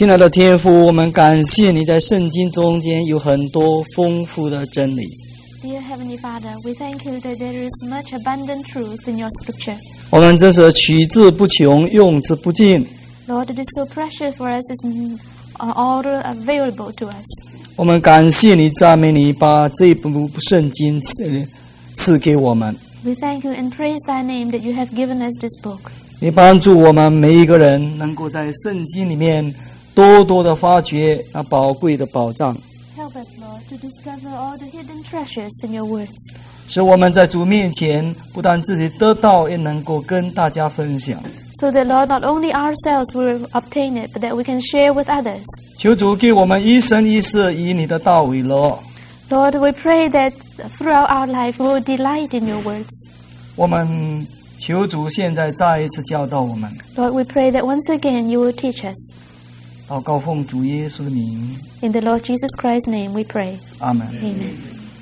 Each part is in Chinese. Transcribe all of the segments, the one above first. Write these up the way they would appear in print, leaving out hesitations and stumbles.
亲爱的天父，我们感谢你在圣经中间有很多丰富的真理。 Dear Heavenly Father, we thank you that there is much abundant truth in your scripture. 我们真是取之不穷，用之不尽。 Lord, it is so precious for us, it's all available to us. 我们感谢你，赞美你，把这部圣经赐给我们。 We thank you and praise thy name that you have given us this book. 你帮助我们每一个人能够在圣经里面多多的发掘那宝贵的宝藏， Help us, Lord, to discover all the hidden treasures in your words. 使我们在主面前不但自己得到，也能够跟大家分享。 So that, Lord, not only ourselves will obtain it, but that we can share with others. 求主给我们一生一世以你的道为乐。 Lord, we pray that throughout our life we will delight in your words. 我们求主现在再一次教导我们， Lord, we pray that once again you will teach us. 祷告奉主耶稣的名， In the Lord Jesus Christ's name we pray. 阿门。 Amen.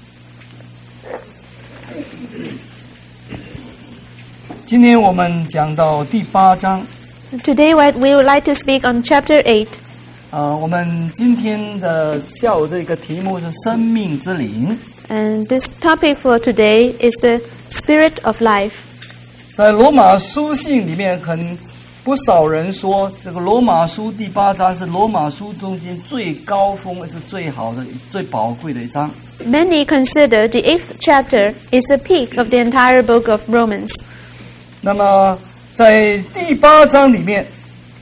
今天我们讲到第8章， Today we would like to speak on chapter 8. 我们今天的下午这个题目是生命之灵。 And this topic for today is the Spirit of Life. 在罗马书信里面，不少人说这个罗马书第8章是罗马书中间最高峰，也是最好的、最宝贵的一章。 Many consider the 8th chapter is the peak of the entire book of Romans. 那么在第8章里面，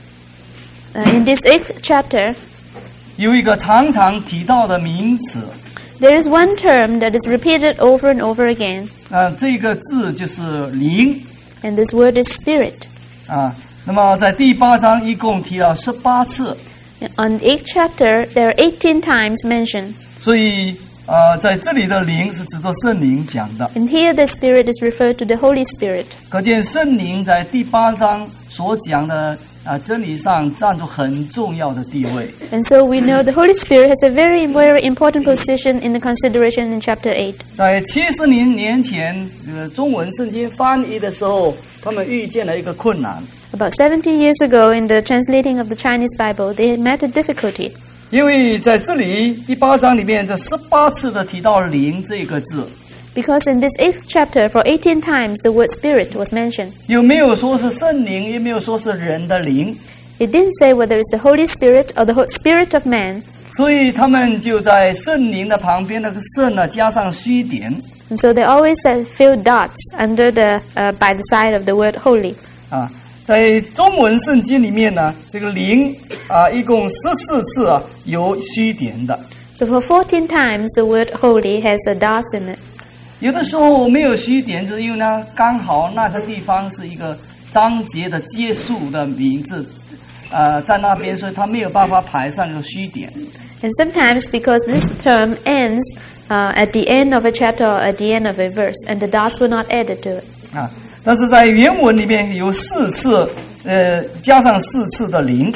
In this 8th chapter, 有一个常常提到的名词， there is one term that is repeated over and over again, 这个字就是灵 and this word is Spirit. 啊。那么在第8章一共提了18次， On the 8th chapter, there are 18 times mentioned. 所以在这里的灵是指着圣灵讲的。 And here the Spirit is referred to the Holy Spirit. 可见圣灵在第8章所讲的真理上占着很重要的地位。 And so we know the Holy Spirit has a very, very important position in the consideration in chapter 8. 在70年前，中文圣经翻译的时候，他们遇见了一个困难， About 70 years ago, in the translating of the Chinese Bible, they met a difficulty. 因为在这里第8章里面这18次的提到灵这个字， Because in this 8th chapter, for 18 times, the word Spirit was mentioned. 有没有说是圣灵，也没有说是人的灵， It didn't say whether it's the Holy Spirit or the Spirit of man. 所以他们就在圣灵的旁边那个圣呢加上虚点 And so they always fill dots under by the side of the word holy. 啊。在中文圣经里面呢，这个灵一共14次有虚点的。 So for 14 times, the word holy has a dots in it. 有的时候没有虚点，就是因为呢刚好那个地方是一个章节的结束的名字，在那边，所以它没有办法排上一个虚点。 And sometimes because this term ends at the end of a chapter or at the end of a verse, and the dots were not added to it. 但是在原文里面有4次，加上4次的灵。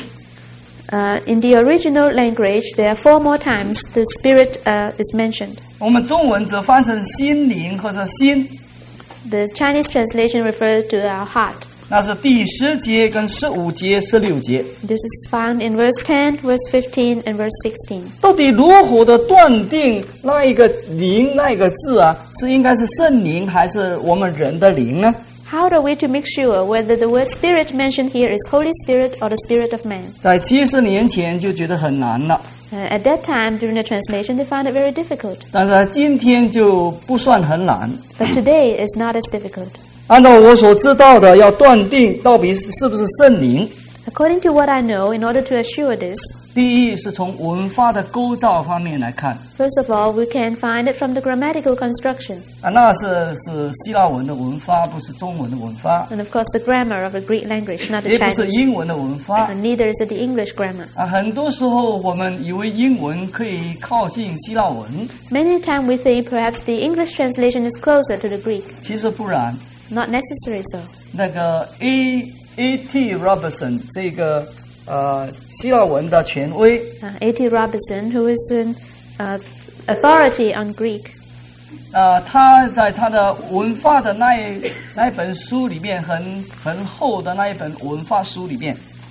In the original language, there are 4 more times the Spirit is mentioned. 我们中文则翻成心灵或者心， The Chinese translation refers to our heart. 那是第10节跟15节、16节。 This is found in verse 10, verse 15, and verse 16. 到底如何的断定那一个灵那一个字是应该是圣灵还是我们人的灵呢？ How are we to make sure whether the word Spirit mentioned here is Holy Spirit or the Spirit of man? 在70年前就觉得很难了， At that time, during the translation, they found it very difficult. 但是今天就不算很难。 But today is not as difficult. 按照我所知道的，要断定到底是不是圣灵， According to what I know, in order to assure this, 第一是从文法的构造方面来看， first of all, we can find it from the grammatical construction. 那是希腊文的文法，不是中文的文法， And of course, the grammar of the Greek language, not the 也不是 Chinese. 英文的文法。 And neither is it the English grammar. 很多时候我们以为英文可以靠近希腊文， Many times we think perhaps the English translation is closer to the Greek. 其实不然。 Not necessarily so. 那个 A.T. Robertson 这个希腊文的权威， A.T. Robertson, who is an authority on Greek, 他在他的文法的那一本书里面，很厚的那一本文法书里面，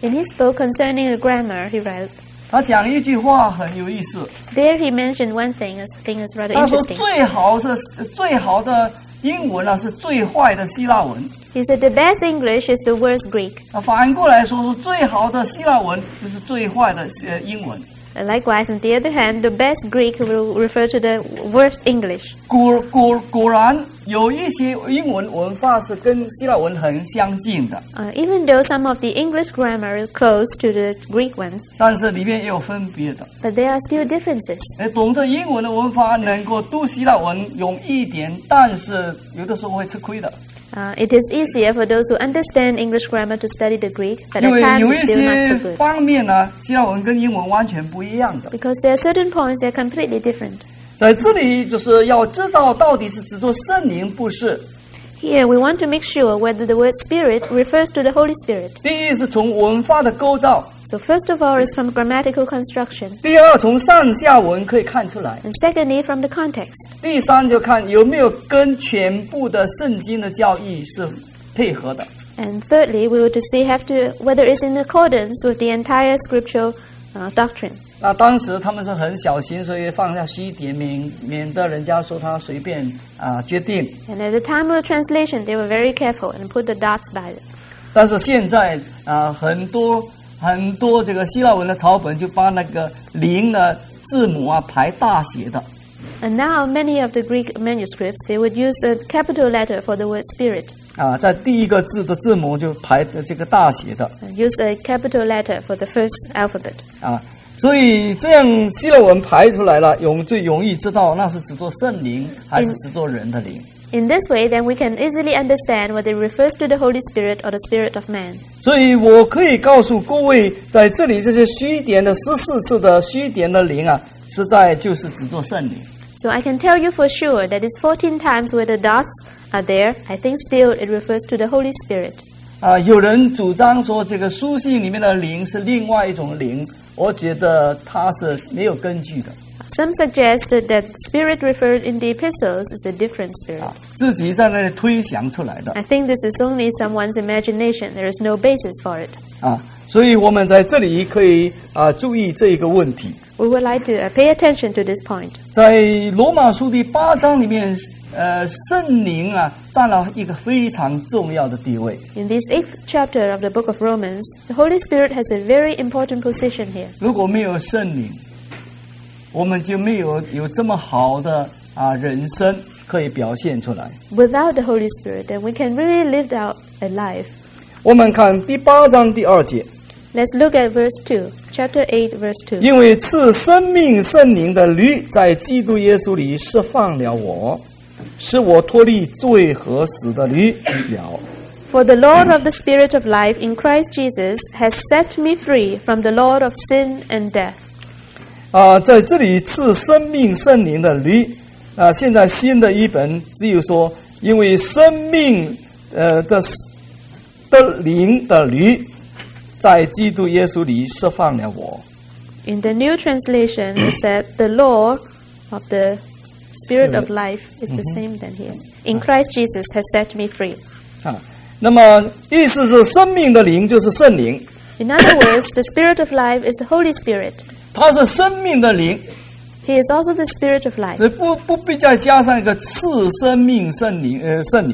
In his book concerning the grammar, he wrote, 他讲一句话很有意思， there he mentioned one thing, I think is rather 他说 interesting. 最好的英文是最坏的希腊文。 He said the best English is the worst Greek. 反过来说，最好的希腊文就是最坏的英文。 Likewise, on the other hand, the best Greek will refer to the worst English. 果然有一些英文文法是跟希腊文很相近的， Even though some of the English grammar is close to the Greek ones, 但是里面也有分别的。 but there are still differences. 懂得英文的文法能够读希腊文容易一点，但是有的时候会吃亏的。 It is easier for those who understand English grammar to study the Greek, but 因 at 为 times 有 it's 一 still not 些 so good. 方面呢，希腊文跟英文完全不一样的。 Because there are certain points that are completely different. 在这里就是要知道到底是指作圣灵不是。 Here we want to make sure whether the word Spirit refers to the Holy Spirit. 第一是从文法的构造， So first of all is from grammatical construction, 第二从上下文可以看出来， and secondly from the context. 第三就看有没有跟全部的圣经的教义是配合的。 And thirdly, we were to see whether it's in accordance with the entire scriptural doctrine. 那当时他们是很小心，所以放下虚点，免得人家说他随便决定。 And at the time of the translation, they were very careful and put the dots by it. 但是现在很多这个希腊文的草本就把那个灵的字母排大写的。 And now many of the Greek manuscripts, they would use a capital letter for the word Spirit. 在第一个字的字母就排这个大写的。 Use a capital letter for the first alphabet. 所以这样希腊文排出来了，最容易知道那是指作圣灵还是指作人的灵。 In this way, then we can easily understand whether it refers to the Holy Spirit or the Spirit of man. 所以我可以告诉各位，在这里这些虚点的14次的虚点的灵实在就是指作圣灵。 So I can tell you for sure that it's 14 times where the dots are there. I think still it refers to the Holy Spirit. 有人主张说这个书信里面的灵是另外一种灵，我觉得它是没有根据的。 Some suggested that the spirit referred in the epistles is a different spirit. 自己在那里推想出来的。 I think this is only someone's imagination. There is no basis for it. 所以我们在这里可以注意这一个问题。 We would like to pay attention to this point. 在罗马书第8章里面，圣灵占了一个非常重要的地位。 In this 8th chapter of the book of Romans, the Holy Spirit has a very important position here. 如果没有圣灵，我们就没有这么好的人生可以表现出来。 Without the Holy Spirit, then we can really live out a life. 我们看第8章第2节。 Let's look at verse 2, chapter 8, verse 2. 因为赐生命圣灵的律在基督耶稣里释放了我，使我脱离罪和死的律了。 For the Lord of the Spirit of life in Christ Jesus has set me free from the Lord of sin and death. 在这里赐生命圣灵的律现在新的一本只有说，因为生命的灵的律在基督耶稣里释放了我。 In the new translation, it said, the law of the Spirit of life is the same than here. In Christ Jesus has set me free. 那么意思是生命的灵就是圣灵。 In other words, the Spirit of life is the Holy Spirit. 它是生命的灵， He is also the Spirit of life. 所以不必再加上一个赐生命圣灵。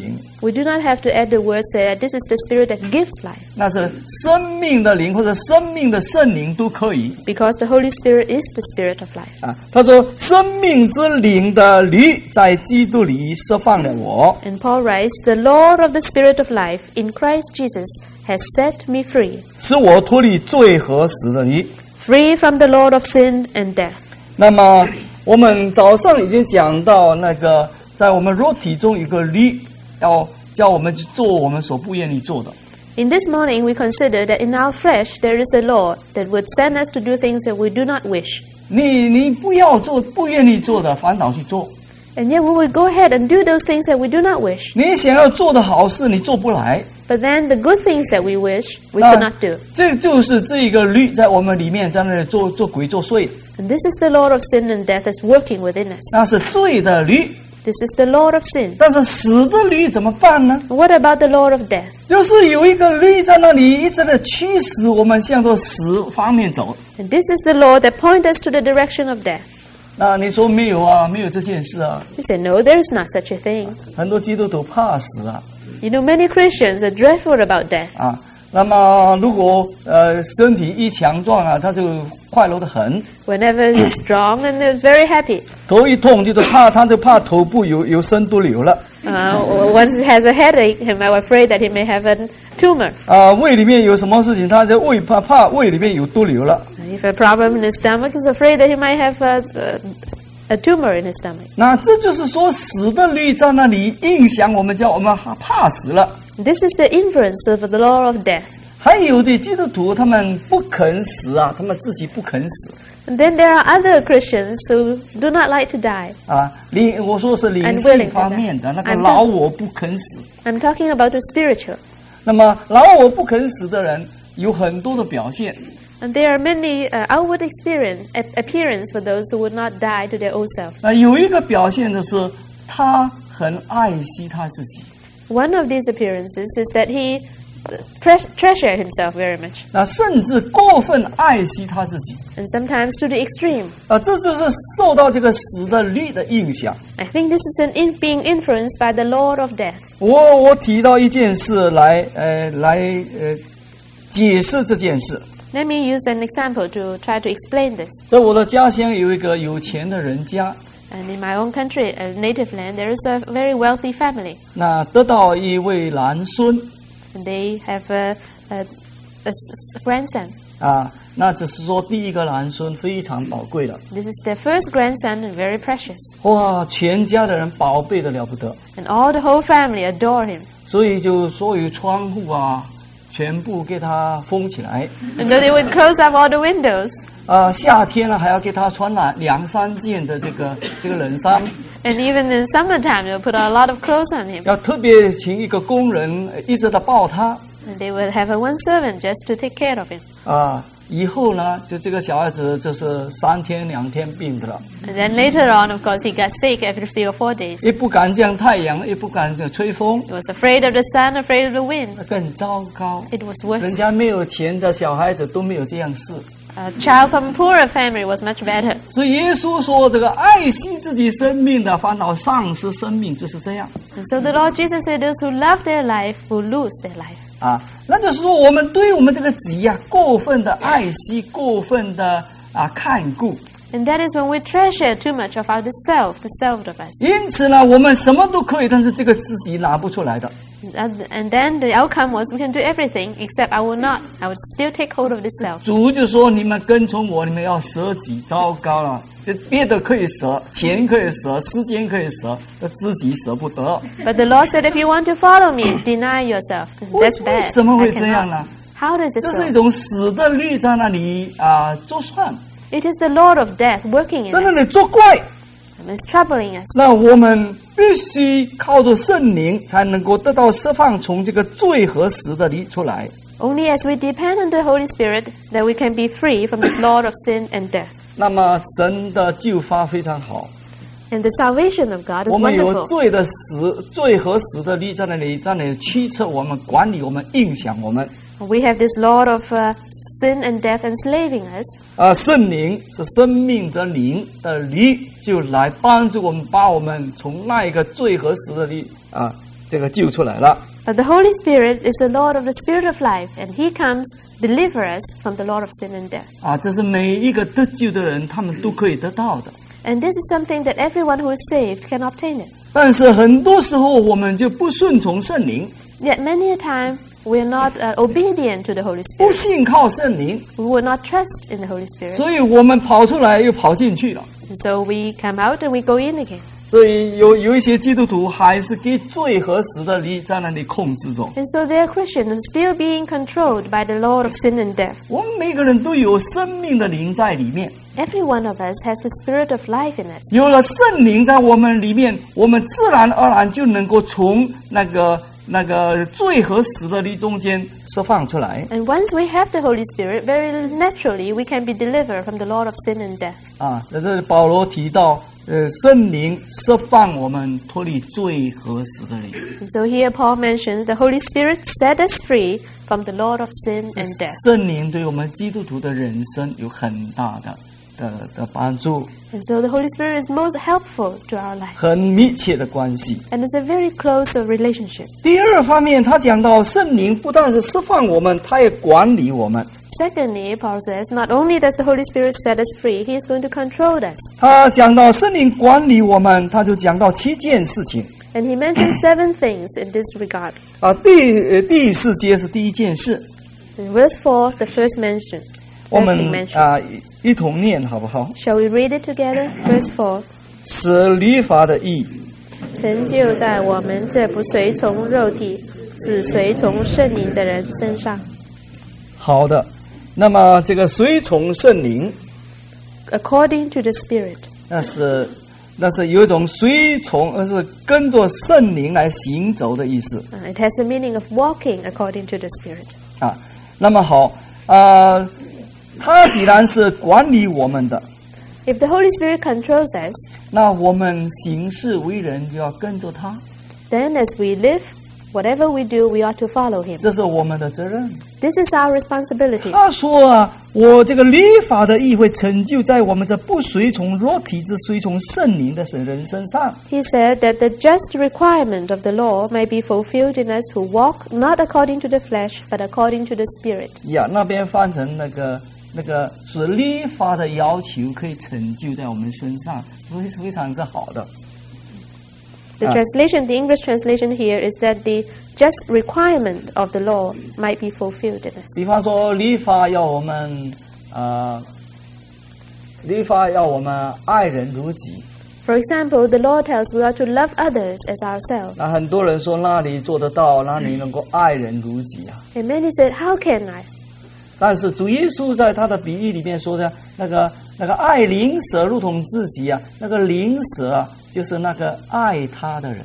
We do not have to add the word say that this is the Spirit that gives life. 那是生命的灵或者生命的圣灵都可以。 Because the Holy Spirit is the Spirit of life. 他说生命之灵的律在基督里释放了我。 And Paul writes, the Lord of the Spirit of life in Christ Jesus has set me free. 使我脱离罪和死的律。 Free from the Lord of sin and death. 那么我们早上已经讲到那个在我们肉体中有个律，要叫我们去做我们所不愿意做的。 In this morning, we consider that in our flesh there is a law that would send us to do things that we do not wish. 你不要做不愿意做的，反倒去做。 And yet we would go ahead and do those things that we do not wish. 你想要做的好事，你做不来。 But then the good things that we wish, we could not do. 这就是这个律在我们里面在那里做鬼作祟。 And this is the Lord of sin and death is working within us. 那是罪的律。 This is the Lord of sin. 但是死的律怎么办呢？ What about the Lord of death? 就是有一个律在那里一直的驱使我们向着死方面走。 And this is the law that points us to the direction of death. 那你说没有啊？没有这件事啊？ You say, no, there is not such a thing. 很多基督徒怕死啊 You know, many Christians are dreadful about death. 啊！那么如果身体一强壮啊，他就快乐得很。 Whenever he's strong and he's very happy. 头一痛他就怕头部有生毒瘤了。 Once he has a headache, I'm afraid that he may have a tumor. 胃里面有什么事情，他就怕胃里面有毒瘤了。 If a problem in his stomach, he's afraid that he might have a tumor in his stomach. 那这就是说，死的律在那里影响我们，叫我们怕死了。 This is the influence of the law of death. 还有的基督徒他们不肯死啊，他们自己不肯死 And then there are other Christians who do not like to die. 啊。我说是灵性方面的那个老我不肯死。 I'm talking about the spiritual. 那么老我不肯死的人有很多的表现。 And there are many outward appearance for those who would not die to their old self. 那有一个表现就是他很爱惜他自己。 One of these appearances is that he treasure himself very much. 那甚至过分爱惜他自己。 And sometimes to the extreme. 这就是受到这个死的律的影响。 I think this is being influenced by the Lord of death. 我提到一件事来解释这件事。 Let me use an example to try to explain this. 在我的家乡有一个有钱的人家， And in my own country, native land, there is a very wealthy family. 那得到一位男孙 And they have a grandson. 啊，那只是说第一个男孙非常宝贵的， This is their first grandson and very precious. 哇，全家的人宝贝的了不得， And all the whole family adore him. 所以就所有窗户啊，全部给他封起来。 And though they would close up all the windows. 夏天呢还要给他穿2-3件的这个冷衫， And even in summertime, they would put a lot of clothes on him. 要特别请一个工人一直的抱他 And they would have one servant just to take care of him. 以后呢，就这个小孩子就是3天2天病的了， And then later on, of course, he got sick after 3 or 4 days. 也不敢见太阳，也不敢吹风， He was afraid of the sun, afraid of the wind. 更糟糕。 It was 人 worse. 家没有钱的小孩子都没有这样事， A child from a poorer family was much better. 所以耶稣说，这个爱惜自己生命的，反倒丧失生命，就是这样 And so the Lord Jesus said, those who love their life will lose their life. 啊。那就是说，我们对我们这个己啊，过分的爱惜，过分的看顾。 And that is when we treasure too much of the self of us. 因此呢，我们什么都可以，但是这个自己拿不出来的。 And then the outcome was we can do everything except I will not. I would still take hold of the self. 主就说：“你们跟从我，你们要舍己。”糟糕了，这别的可以舍，钱可以舍，时间可以舍，自己舍不得。 But the Lord said, if you want to follow me, deny yourself. That's 为 bad. 什么会 I 这样 cannot. 呢？ How does it 这是一 so? 种死的律在那里作算， It is the Lord of death working in 在那 us. 里作怪。 And it's troubling us. 那我们必须靠着圣灵，才能够得到释放，从这个罪和死的律出来。 Only as we depend on the Holy Spirit that we can be free from this Lord of sin and death. 那么神的救法非常好， And the salvation of God is 我们有 wonderful. 罪和死的律在那里驱策我们、管理我们、影响我们。 We have this Lord of sin and death enslaving us. 圣灵是生命的灵的律，就来帮助我们，把我们从那一个罪和死的律这个救出来了。 But the Holy Spirit is the Lord of the Spirit of life, and He comes deliver us from the Lord of sin and death. 这是每一个得救的人，他们都可以得到的。 And this is something that everyone who is saved can obtain it. 但是很多时候我们就不顺从圣灵， Yet many a time we are not obedient to the Holy 不 Spirit. 信靠圣灵， We will not trust in the Holy Spirit. 所以我们跑出来又跑进去了。 And so we come out and we go in again. 所以有一些基督徒还是给罪和死的律在那里控制着。 And so there are Christians who are still being controlled by the Lord of sin and death. 我们每个人都有生命的灵在里面， Every one of us has the Spirit of life in us. 有了圣灵在我们里面，我们自然而然就能够从那个罪和死的律中间释放出来。 And once we have the Holy Spirit, very naturally we can be delivered from the Lord of sin and death. 在这里保罗提到圣灵释放我们脱离罪和死的灵。 And so here Paul mentions the Holy Spirit set us free from the Lord of sin and death. 圣灵对我们基督徒的人生有很大的帮助， And so the Holy Spirit is most helpful to our life. 很密切的关系。 And it's a very close relationship. 第二方面，他讲到圣灵不但是释放我们，他也管理我们。 Secondly, Paul says, not only does the Holy Spirit set us free, He is going to control us. 他讲到圣灵管理我们，他就讲到7件事情。 And he mentions 7 things in this regard. 第4节是第一件事， In verse 4, the first mention. 我 First 们 thing mentioned. 一同念好不好？ Shall we read it together? Verse 4. 使律法的义， 成就在我们这不随从肉体，只随从圣灵的人身上。 好的。那么这个随从圣灵， According to the Spirit. 那是有一种随从，而是跟着圣灵来行走的意思 It has the meaning of walking according to the Spirit. 啊。那么好他既然是管理我们的， If the Holy Spirit controls us, 那我们行事为人就要跟着他， then as we live, whatever we do, we ought to follow Him. 这是我们的责任。 This is our responsibility. 他说我这个律法的义会成就在我们这不随从肉体，只随从圣灵的人身上。 He said that the just requirement of the law may be fulfilled in us who walk not according to the flesh, but according to the Spirit. 呀，那边翻成那个是律法的要求可以成就在我们身上，非常之好的。 The translation, the English translation here is that the just requirement of the law might be fulfilled in us. 比方说，律法要我们爱人如己。 For example, the law tells we ought to love others as ourselves. 那很多人说哪里做得到，哪里能够爱人如己啊？ And many said, how can I? 但是主耶稣在他的比喻里面说的，那个爱邻舍如同自己啊，那个邻舍啊，就是那个爱他的人。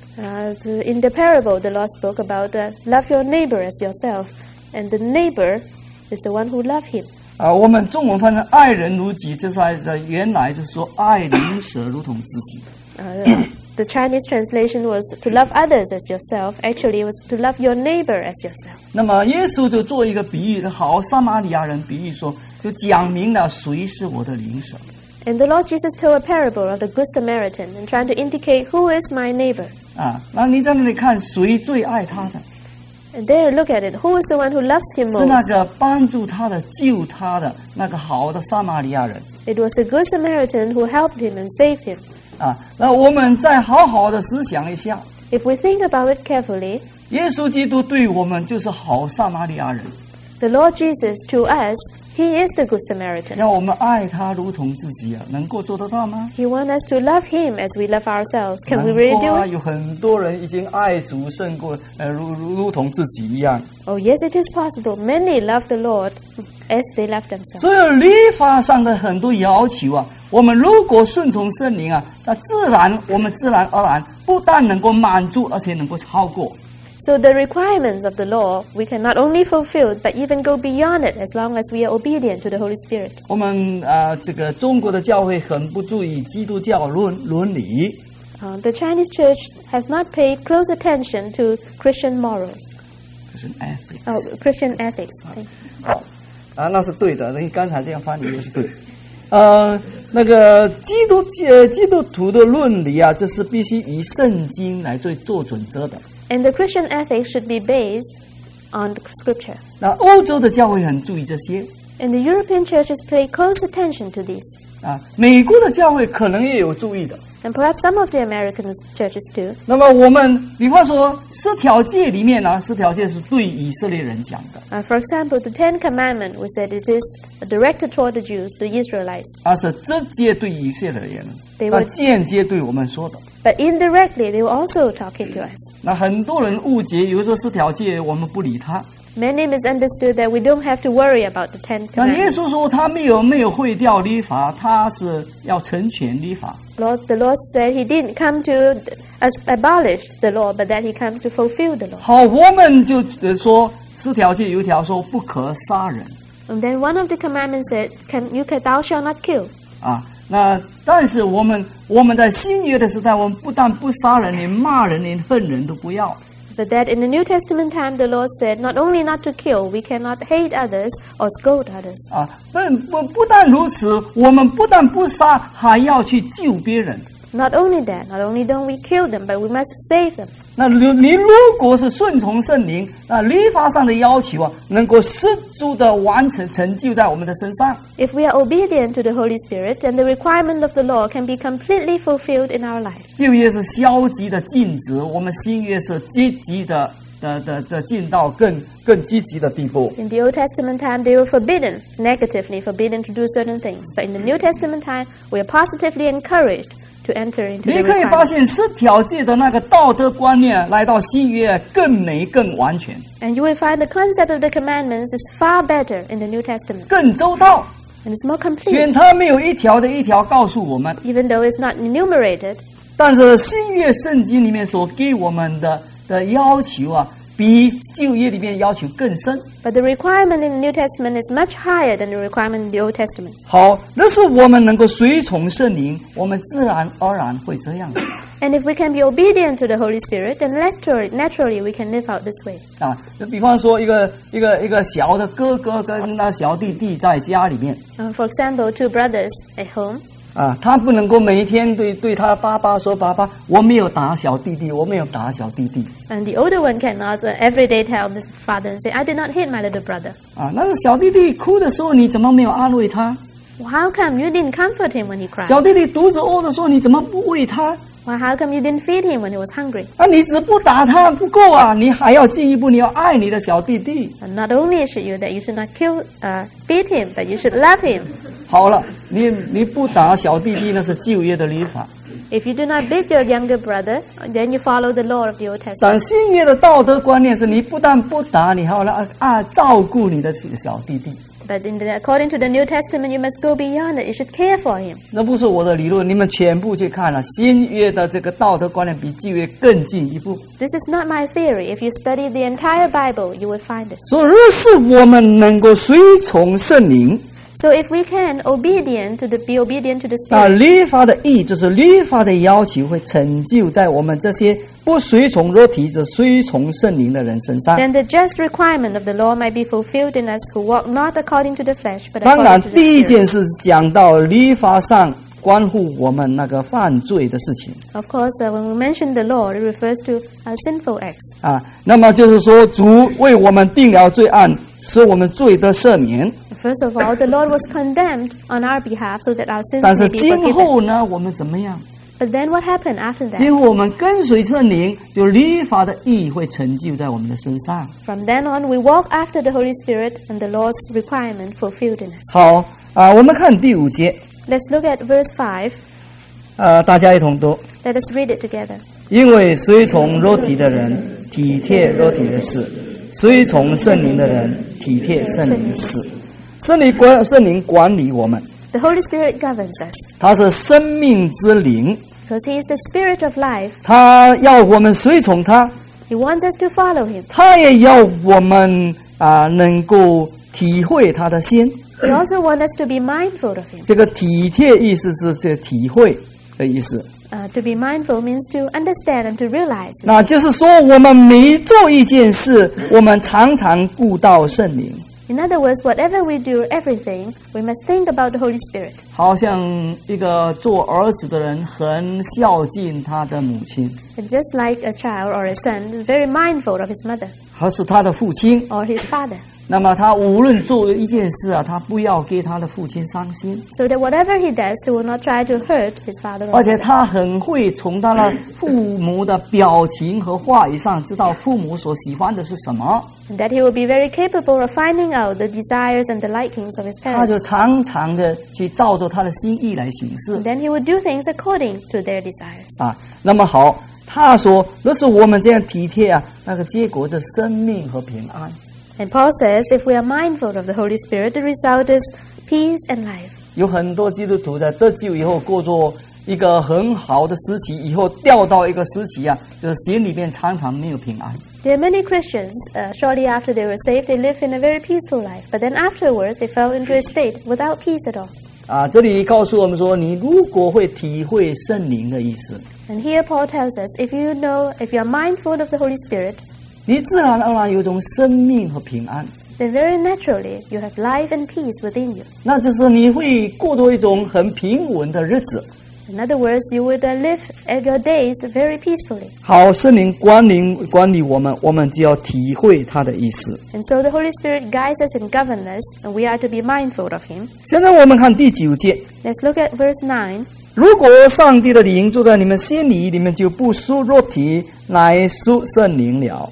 In the parable, the Lord spoke about love your neighbor as yourself, and the neighbor is the one who loved him. 我们中文翻成爱人如己，这是在原来就是说爱邻舍如同自己。 The Chinese translation was to love others as yourself. Actually, it was to love your neighbor as yourself. 那么耶稣就做一个比喻，好撒玛利亚人比喻说，就讲明了谁是我的邻舍。 And the Lord Jesus told a parable of the Good Samaritan and trying to indicate who is my neighbor. 那你在那里看谁最爱他的？ And there, look at it. Who is the one who loves him 是那 most? 个帮助他的、救他的那个好的撒玛利亚人。 It was the Good Samaritan who helped him and saved him. 那我们再好好的思想一下， If we think about it carefully, 耶稣基督对我们就是好撒玛利亚人， the Lord Jesus, to us, He is the Good Samaritan. 要我们爱他如同自己啊，能够做得到吗？ He wants us to love Him as we love ourselves. Can we 能 really 够 do 啊， it? 有很多人已经爱主胜过如同自己一样。 Oh, yes, it is possible. Many love the Lord as they love themselves. 所以律法上的很多要求啊，我们如果顺从圣灵啊，那我们自然而然不但能够满足，而且能够超过。 So the requirements of the law, we can not only fulfill, but even go beyond it as long as we are obedient to the Holy Spirit. 我们这个中国的教会很不注意基督教伦理。 The Chinese church has not paid close attention to Christian morals. Christian ethics. Oh, Christian ethics. Thank you. 好那是对的，你刚才这样翻译也是对。那个基督徒的伦理啊，这是必须以圣经来做准则的。 And the Christian ethics should be based on the Scripture. 那欧洲的教会很注意这些 And the European churches pay close attention to these. 美国的教会可能也有注意的。 And perhaps some of the American churches too. 那么我们比方说十条诫里面呢，十条诫是对以色列人讲的， For example, the Ten Commandments, we said it is directed toward the Jews, the Israelites. 是直接对以色列人， They 那 were, 间接对我们说的。 but indirectly, they were also talking to us. 那很多人误解，有时候十条诫我们不理他。 Many misunderstood that we don't have to worry about the Ten 那耶 Commandments. 稣说他没有毁掉律法，他是要成全律法。 The Lord said He didn't come to abolish the law, but that He comes to fulfill the law. 好，我们就说十条诫有一条说不可杀人 And then one of the commandments said, "Thou shalt not kill." 那但是我们在新约的时代，我们不但不杀人，连骂人、连恨人都不要。 But that in the New Testament time, the Lord said, not only not to kill, we cannot hate others or scold others. 啊，不但如此，我们不但不杀，还要去救别人。 Not only that, not only don't we kill them, but we must save them. 那你如果是顺从圣灵，那律法上的要求啊，能够十足的完成成就在我们的身上。 If we are obedient to the Holy Spirit, then the requirement of the law can be completely fulfilled in our life. 旧约是消极的禁止，我们新约是积极的进到更积极的地步。 In the Old Testament time, they were forbidden, negatively forbidden to do certain things. But in the New Testament time, we are positively encouraged to enter into 你 the 可以发 requirement. 现十条诫的那个道德观念来到新约更美更完全， And you will find the concept of the commandments is far better in the New Testament. 更周到。 And it's more 虽然 complete, 它没有一条的一条告诉我们， even though it's not enumerated. 但是新约圣经里面所给我们的要求啊，比旧约里面要求更深。 But the requirement in the New Testament is much higher than the requirement in the Old Testament. 好，那是我们能够随从圣灵，我们自然而然会这样 And if we can be obedient to the Holy Spirit, then naturally we can live out this way. 啊。就比方说，一个小的哥哥跟那小弟弟在家里面 For example, two brothers at home. 啊，他不能够每一天对他爸爸说：“爸爸，我没有打小弟弟，我没有打小弟弟。” And the older one cannot every day tell this father and say, I did not hit my little brother. 啊，那个小弟弟哭的时候，你怎么没有安慰他？ Well, how come you didn't comfort him when he cried? 小弟弟肚子饿的时候，你怎么不喂他？ Well, how come you didn't feed him when he was hungry? 啊，你只不打他不够啊，你还要进一步，你要爱你的小弟弟。 And not only should you not beat him, but you should love him. 好了，你不打小弟弟，那是旧约的律法。 If you do not beat your younger brother, then you follow the law of the Old Testament. 但新约的道德观念是你不但不打，你还要来照顾你的小弟弟。 But according to the New Testament, you must go beyond it. You should care for him. 那不是我的理论，你们全部去看了，新约的这个道德观念比旧约更进一步。 This is not my theory. If you study the entire Bible, you will find it. 所以，若是我们能够随从圣灵， So if we can be obedient to the 那 Spirit, 律法的义就是律法的要求会成就在我们这些不随从肉体只随从圣灵的人身上。 then the just requirement of the law might be fulfilled in us who walk not according to the flesh, but 当然 according to，the 第一 Spirit. 件事讲到律法上关乎我们那个犯罪的事情 Of course, when we mention the law, it refers to sinful acts. 啊。那么就是说，主为我们定了罪案，使我们罪得赦免。 First of all, the Lord was condemned on our behalf so that our sins 但 may 是 be 今 forgiven. 后呢，我们怎么样？ But then what happened after that? 今后我们跟随圣灵，就律法的义会成就在我们的身上。 From then on, we walk after the Holy Spirit and the Lord's requirement fulfilled in us. 好啊，我们看第5节， Let's look at verse 5. 大家一同读。 Let us read it together. 因为随从肉体的人体贴肉体的事，随从圣灵的人体贴圣灵的事。圣灵管理我们， The Holy Spirit governs us 他是生命之灵， because He is the Spirit of life. 他要我们随从他， He wants us to follow Him. 他也要我们能够体会他的心。 He also wants us to be mindful of Him. 这个体贴意思是这体会的意思， To be mindful means to understand and to realize. 那就是说我们每做一件事，我们常常顾到圣灵。 In other words, whatever we do, everything, we must think about the Holy Spirit. 好像一个做儿子的人很孝敬他的母亲， And just like a child or a son is very mindful of his mother 还是他的父亲， or his father. 那么他无论做一件事他不要给他的父亲伤心， So that whatever he does, he will not try to hurt his father or 而且 mother. 他很会从他的父母的表情和话语上知道父母所喜欢的是什么， And that he will be very capable of finding out the desires and the likings of his 他就 parents. 常常的去照着他的心意来行事 And then he will do things according to their desires. 那么好，他说若是我们这样体贴那个结果是生命和平安。 And Paul says, if we are mindful of the Holy Spirit, the result is peace and life. 有很多基督徒在得救以后过着一个很好的时期，以后掉到一个时期就是心里面常常没有平安。 There are many Christians, shortly after they were saved, they lived in a very peaceful life. But then afterwards, they fell into a state without peace at all. 这里告诉我们说，你如果会体会圣灵的意思， And here Paul tells us, if you are mindful of the Holy Spirit, 你自然而然有一种生命和平安， then very naturally you have life and peace within you. 那就是你会过多一种很平稳的日子。 In other words, you would live your days very peacefully. 好，圣灵管理我们，我们就要体会他的意思。 And so the Holy Spirit guides us and governs us, and we are to be mindful of Him. 现在我们看第9节， Let's look at verse 9. 如果上帝的灵住在你们心里，你们就不属肉体，乃属圣灵了。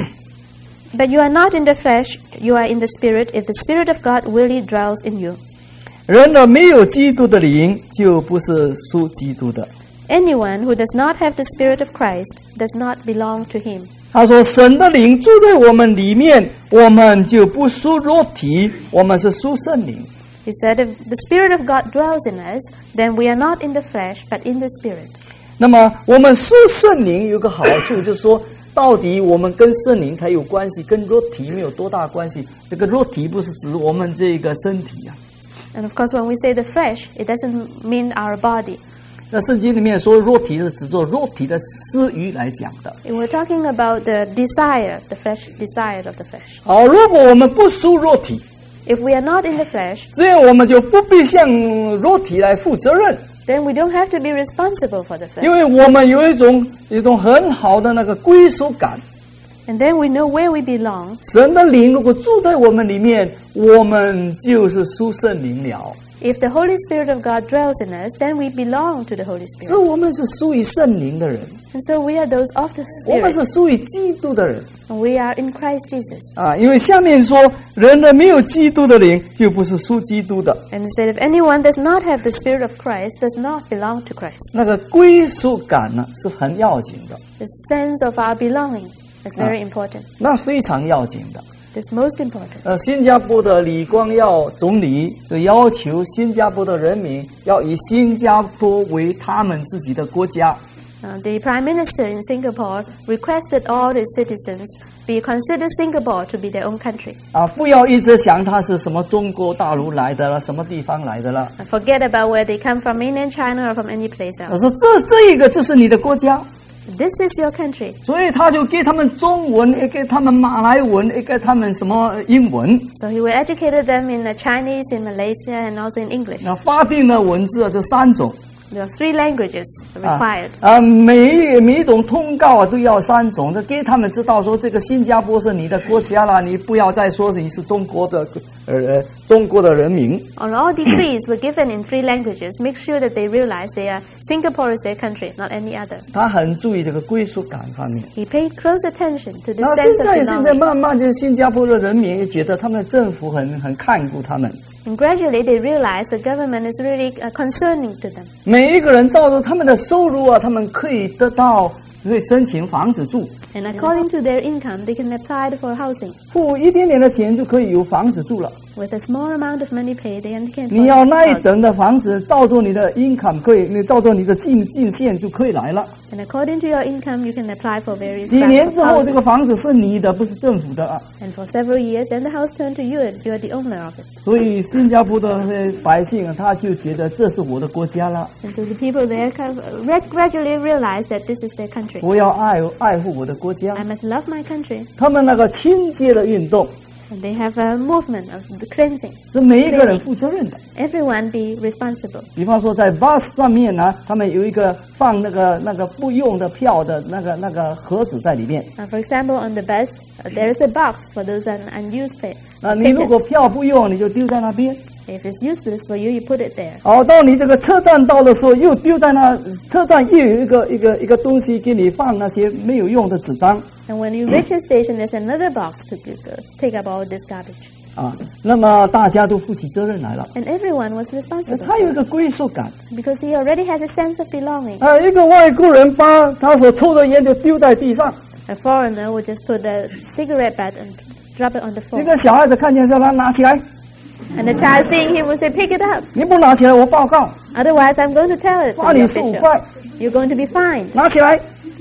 But you are not in the flesh, you are in the Spirit, if the Spirit of God really dwells in you. 人若没有基督的灵，就不是属基督的。 Anyone who does not have the Spirit of Christ does not belong to Him. 他说：“神的灵住在我们里面，我们就不属肉体，我们是属圣灵。” He said, if the Spirit of God dwells in us, then we are not in the flesh, but in the Spirit. 那么我们属圣灵有个好处，就是说，到底我们跟圣灵才有关系，跟肉体没有多大关系。这个肉体不是指我们这个身体啊。 And of course, when we say the flesh, it doesn't mean our body. 在圣经里面说，肉体是指做肉体的私欲来讲的。 We're talking about the desire, the flesh desire of the flesh. 好，如果我们不属肉体， If we are not in the flesh, 这样我们就不必向肉体来负责任， then we don't have to be responsible for the 因 flesh. 为我们有一种很好的那个归属感。 And then we know where we belong. 神的灵如果住在我们里面，我们就是属圣灵了。 If the Holy Spirit of God dwells in us, then we belong to the Holy 所以 Spirit. 我们是属于圣灵的人， And so we are those of the 我们 Spirit. 是属于基督的人 And we are in Christ Jesus. 因为下面说，人若没有基督的灵，就不是属基督的。 And it said, if anyone does not have the Spirit of Christ, does not belong to Christ. 那个归属感呢，是很要紧的， The sense of our belonging is very important. 那非常要紧的。 It's most important. 新加坡的李光耀总理就要求新加坡的人民要以新加坡为他们自己的国家。 The Prime Minister in Singapore requested all its citizens be consider Singapore to be their own country. 不要一直想他是什么中国大陆来的了，什么地方来的了。 Forget about where they come from, mainland China or from any place 我 else. 说这一个就是你的国家， This is your country. 所以他就给他们中文，也给他们马来文，也给他们什么英文。 So he will educate them in Chinese, in Malaysia, and also in English. 那法定的文字就3种。 There are 3 languages required. 每一种通告都要3种，这给他们知道说这个新加坡是你的国家啦，你不要再说你是中国的人民。 On all decrees were given in 3 languages. Make sure that they realize Singapore is their country, not any other. 他很注意这个归属感方面。 He paid close attention to the 那 sense of 现在 belonging. 慢慢就是新加坡的人民也觉得他们的政府很看顾他们， And gradually they realize the government is really concerning to them. 每一个人照着他们的收入他们可以申请房子住， And according to their income, they can apply for housing. 付一点点的钱就可以有房子住了。 With a small amount of money paid, they can 你要那一 housing. 等的房子，照着你的 income 可以，你照着你的进线就可以来了。 And according to your income, you can apply for various 几 grants 年 of 之后，这 housing. 个房子是你的，不是政府的啊。 And for several years, then the house turned to you, and you are the owner of it. 所以新加坡的百姓他就觉得这是我的国家了， And so the people there gradually realize that this is their country. 我要爱护我的国家 I。must love my country. 他们那个清洁的运动 And they have a movement of the cleansing. 是每一个人负责任的。 Everyone be responsible. 比方说在 bus 上面呢，他们有一个放那个不用的票的那个盒子在里面。 For example, on the bus, there is a box for those unused pay. 你如果票不用，你就丢在那边。 If it's useless for you, you put it there. 到你这个车站到的时候，又丢在那车站又有一个东西给你放那些没有用的纸张。 And when you reach a station, there's another box to take up all this garbage. 那么大家都负起责任来了。 And everyone was responsible 他有一个归属感。 because he already has a sense of belonging. 一个外国人把他所抽的烟就丢在地上， A foreigner would just put a cigarette butt and drop it on the 一 floor. 个小孩子看见说他拿起来， And the child seeing him would say, pick it up. 你不拿起来我报告， Otherwise, I'm going to tell it to 罚 the 你15 official. 块， You're going to be fined. 拿起来。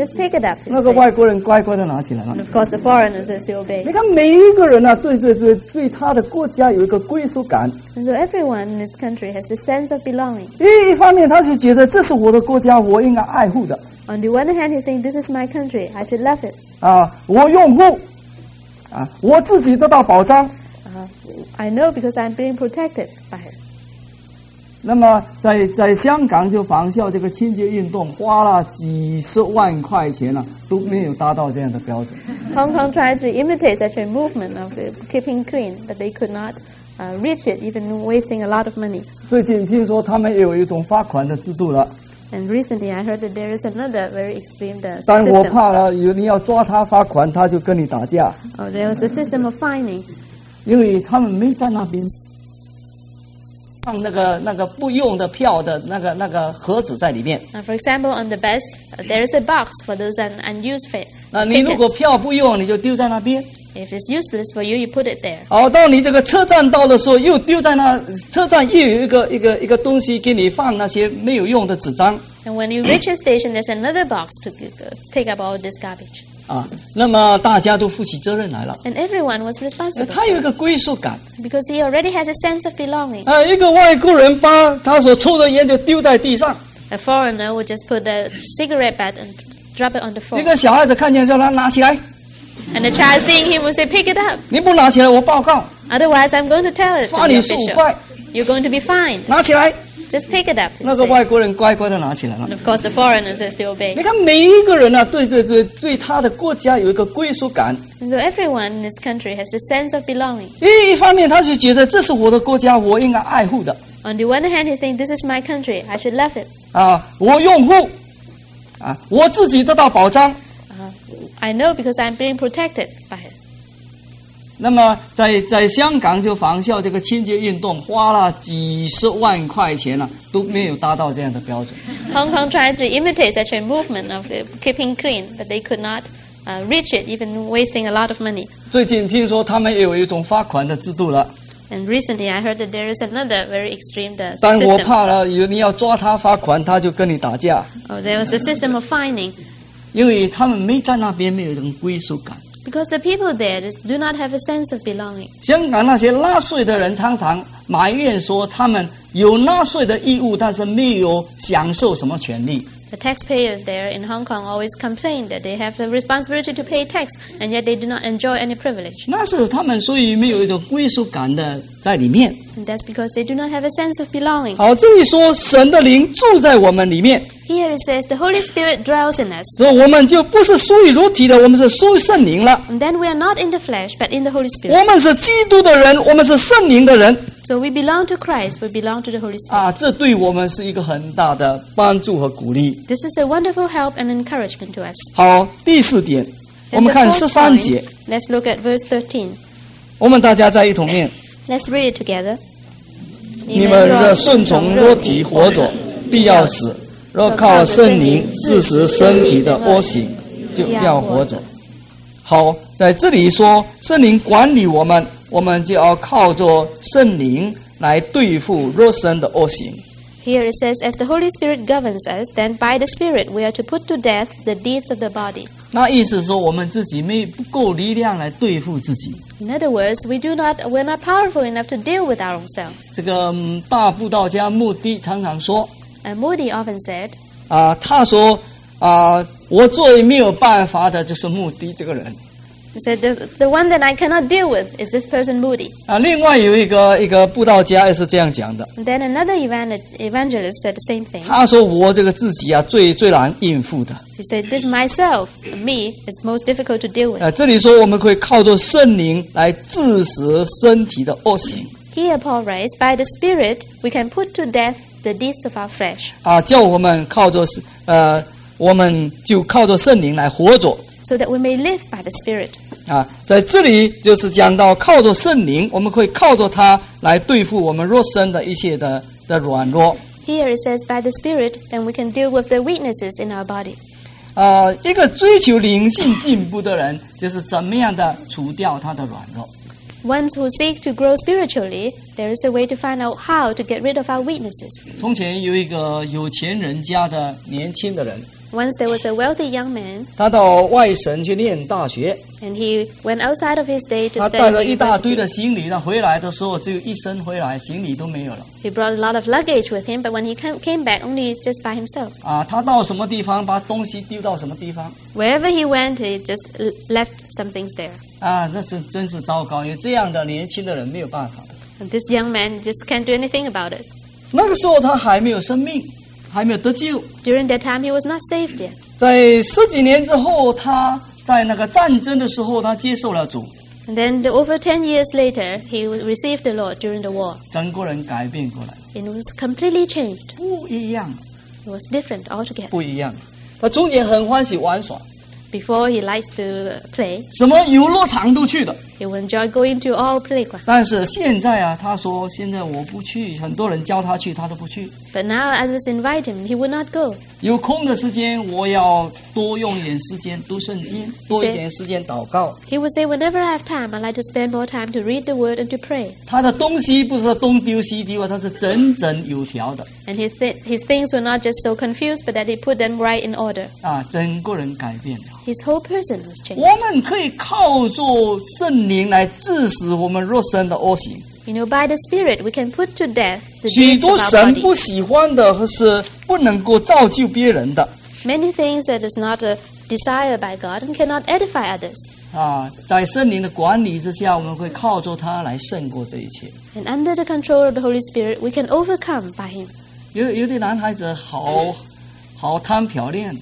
Just pick it up. 那个外国人乖乖的拿起来了。 And of course, the foreigners are still obeying. 你看每一个人啊，对他的国家有一个归属感。 And so everyone in this country has the sense of belonging. 一方面，他就觉得这是我的国家，我应该爱护的。 On the one hand, you think, this is my country, I should love it. 我拥护，我自己得到保障。 I know because I'm being protected by it. 那么在香港就仿效这个清洁运动，花了几十万块钱了，都没有达到这样的标准。 Hong Kong tried to imitate such a movement of keeping clean, but they could not reach it, even wasting a lot of money. 最近听说他们也有一种罚款的制度了， And recently I heard that there is another very extreme 但我 system. 怕了，你要抓他罚款，他就跟你打架， Oh, there was a system of fining. 因为他们没在那边放那个不用的票的那个盒子在里面。 For example, on the bus, there is a box for those unused fare. 那你如果 tickets. 票不用，你就丢在那边。 If it's useless for you, you put it there. 到你这个车站到的时候，又丢在那车站又有一个东西给你放那些没有用的纸张。 And when you reach a station, there's another box to take up all this garbage. 那么大家都负起责任来了。 And everyone was responsible 他有一个归属感。 because he already has a sense of belonging. 一个外国人把他所抽的烟就丢在地上。 A foreigner would just put a cigarette butt and drop it on the 一 floor. 个小孩子看见说他拿起来， And the child seeing him would say, pick it up. 你不拿起来我报告， Otherwise, I'm going to tell it to 罚 the 你15 official. 块。 You're going to be fined. 拿起来， Just pick it up. 那个 And 外国人乖乖的拿起来了。 of course, the foreigners are still obeying. 你看每一个人啊，对他的国家有一个归属感。 So everyone in this country has the sense of belonging. 一方面，他就觉得这是我的国家，我应该爱护的。 On the one hand, you think, this is my country, I should love it. 我拥护，我自己得到保障。 I know because I'm being protected by it. 那么在香港就仿效这个清洁运动，花了几十万块钱了，都没有达到这样的标准。 Hong Kong tried to imitate such a movement of keeping clean, but they could not reach it, even wasting a lot of money. 最近听说他们也有一种罚款的制度了， And recently I heard that there is another very extreme 但我 system. 怕了，你要抓他罚款，他就跟你打架， Oh, there was a system of fining 因为他们没在那边没有这种归属感。 because the people there just do not have a sense of belonging. 香港那些纳税的人常常埋怨说，他们有纳税的义务，但是没有享受什么权利。 The taxpayers there in Hong Kong always complain that they have the responsibility to pay tax, and yet they do not enjoy any privilege. 那是他们所以没有一种归属感的在里面。 And that's because they do not have a sense of belonging. 好，这里说神的灵住在我们里面， Here it says the Holy Spirit dwells in us. 所以我们就不是属于肉体的，我们是属于圣灵了。 And then we are not in the flesh, but in the Holy 我 Spirit. 们是基督的人，我们是圣灵的人 So we belong to Christ, we belong to the Holy Spirit. 这对我们是一个很大的帮助和鼓励。 This is a wonderful help and encouragement to us. 好，第4点，我 And 们 the 看 fourth 13 point, 节， let's look at verse 13. 我们大家再一同念。 Let's read it together. 你们若顺从肉体活着，必要死；若靠圣灵治死身体的恶行，就要活着。好，在这里说圣灵管理我们，我们就要靠着圣灵来对付肉身的恶行。 Here it says, as the Holy Spirit governs us, then by the Spirit we are to put to death the deeds of the body. 那意思说，我们自己不够力量来对付自己。 In other words, we're not powerful enough to deal with our own selves. 这个大布道家穆迪常常说， Moody often said, 他说我最没有办法的就是穆迪这个人。 he said, the one that I cannot deal with is this person Moody. 另外有一个布道家也是这样讲的， And then another evangelist said the same thing. 他说我这个自己最难应付的。 He said, this myself, me, is most difficult to deal with. 这里说我们可以靠着圣灵来治死身体的恶行。 Here Paul writes, by the Spirit we can put to death the deeds of our flesh. 叫我们我们就靠着圣灵来活着。 So that we may live by the Spirit. 在这里就是讲到靠着圣灵，我们可以靠着它来对付我们肉身的一些的软弱。 Here it says, by the Spirit, then we can deal with the weaknesses in our body. 一个追求灵性进步的人，就是怎么样的除掉他的软弱。 Ones who seek to grow spiritually, there is a way to find out how to get rid of our weaknesses. 从前有一个有钱人家的年轻的人， Once there was a wealthy young man, 他到外省去念大学， and he went outside of his state to 他 study 带 in 着一大堆 university. 的行李，他回来的时候只有一身回来，行李都没有了。 He brought a lot of luggage with him, but when he came back, only just by himself. 他到什么地方，把东西丢到什么地方。 Wherever he went, he just left some things there. 那是真是糟糕，有这样的年轻的人没有办法的。 And this young man just can't do anything about it. 那个时候他还没有生命，还没有得救。 During that time, he was not saved yet. 在十几年之后，他在那个战争的时候，他接受了主， And then over 10 years later, he received the Lord during the war. 整个人改变过来， And it was completely changed. 不一样， It was different altogether. 不一样。他中间很欢喜玩耍， Before, he likes to play. 什么游乐场都去的。 He would enjoy going to all playgrounds. 但是现在他说现在我不去，很多人叫他去，他都不去。 But now others invite him, he would not go. 有空的时间，我要多用一点时间读圣经，多一点时间祷告。 He would say, whenever I have time, I like to spend more time to read the Word and to pray. 他的东西不是东丢西丢，他是整整有条的 And his things were not just so confused, but that he put them right in order. 整个人改变了。 His whole person was changed. 我们可以靠着圣灵来致死我们肉身的恶行。 You know, by the Spirit, we can put to death the 许 deeds 多 of our 神 body. 不喜欢的和是不能够造就别人的 Many things that is not desired by God and cannot edify others. 在圣灵的管理之下，我们会靠着他来胜过这一切。 And under the control of the Holy Spirit, we can overcome by Him. 有的男孩子好贪漂亮，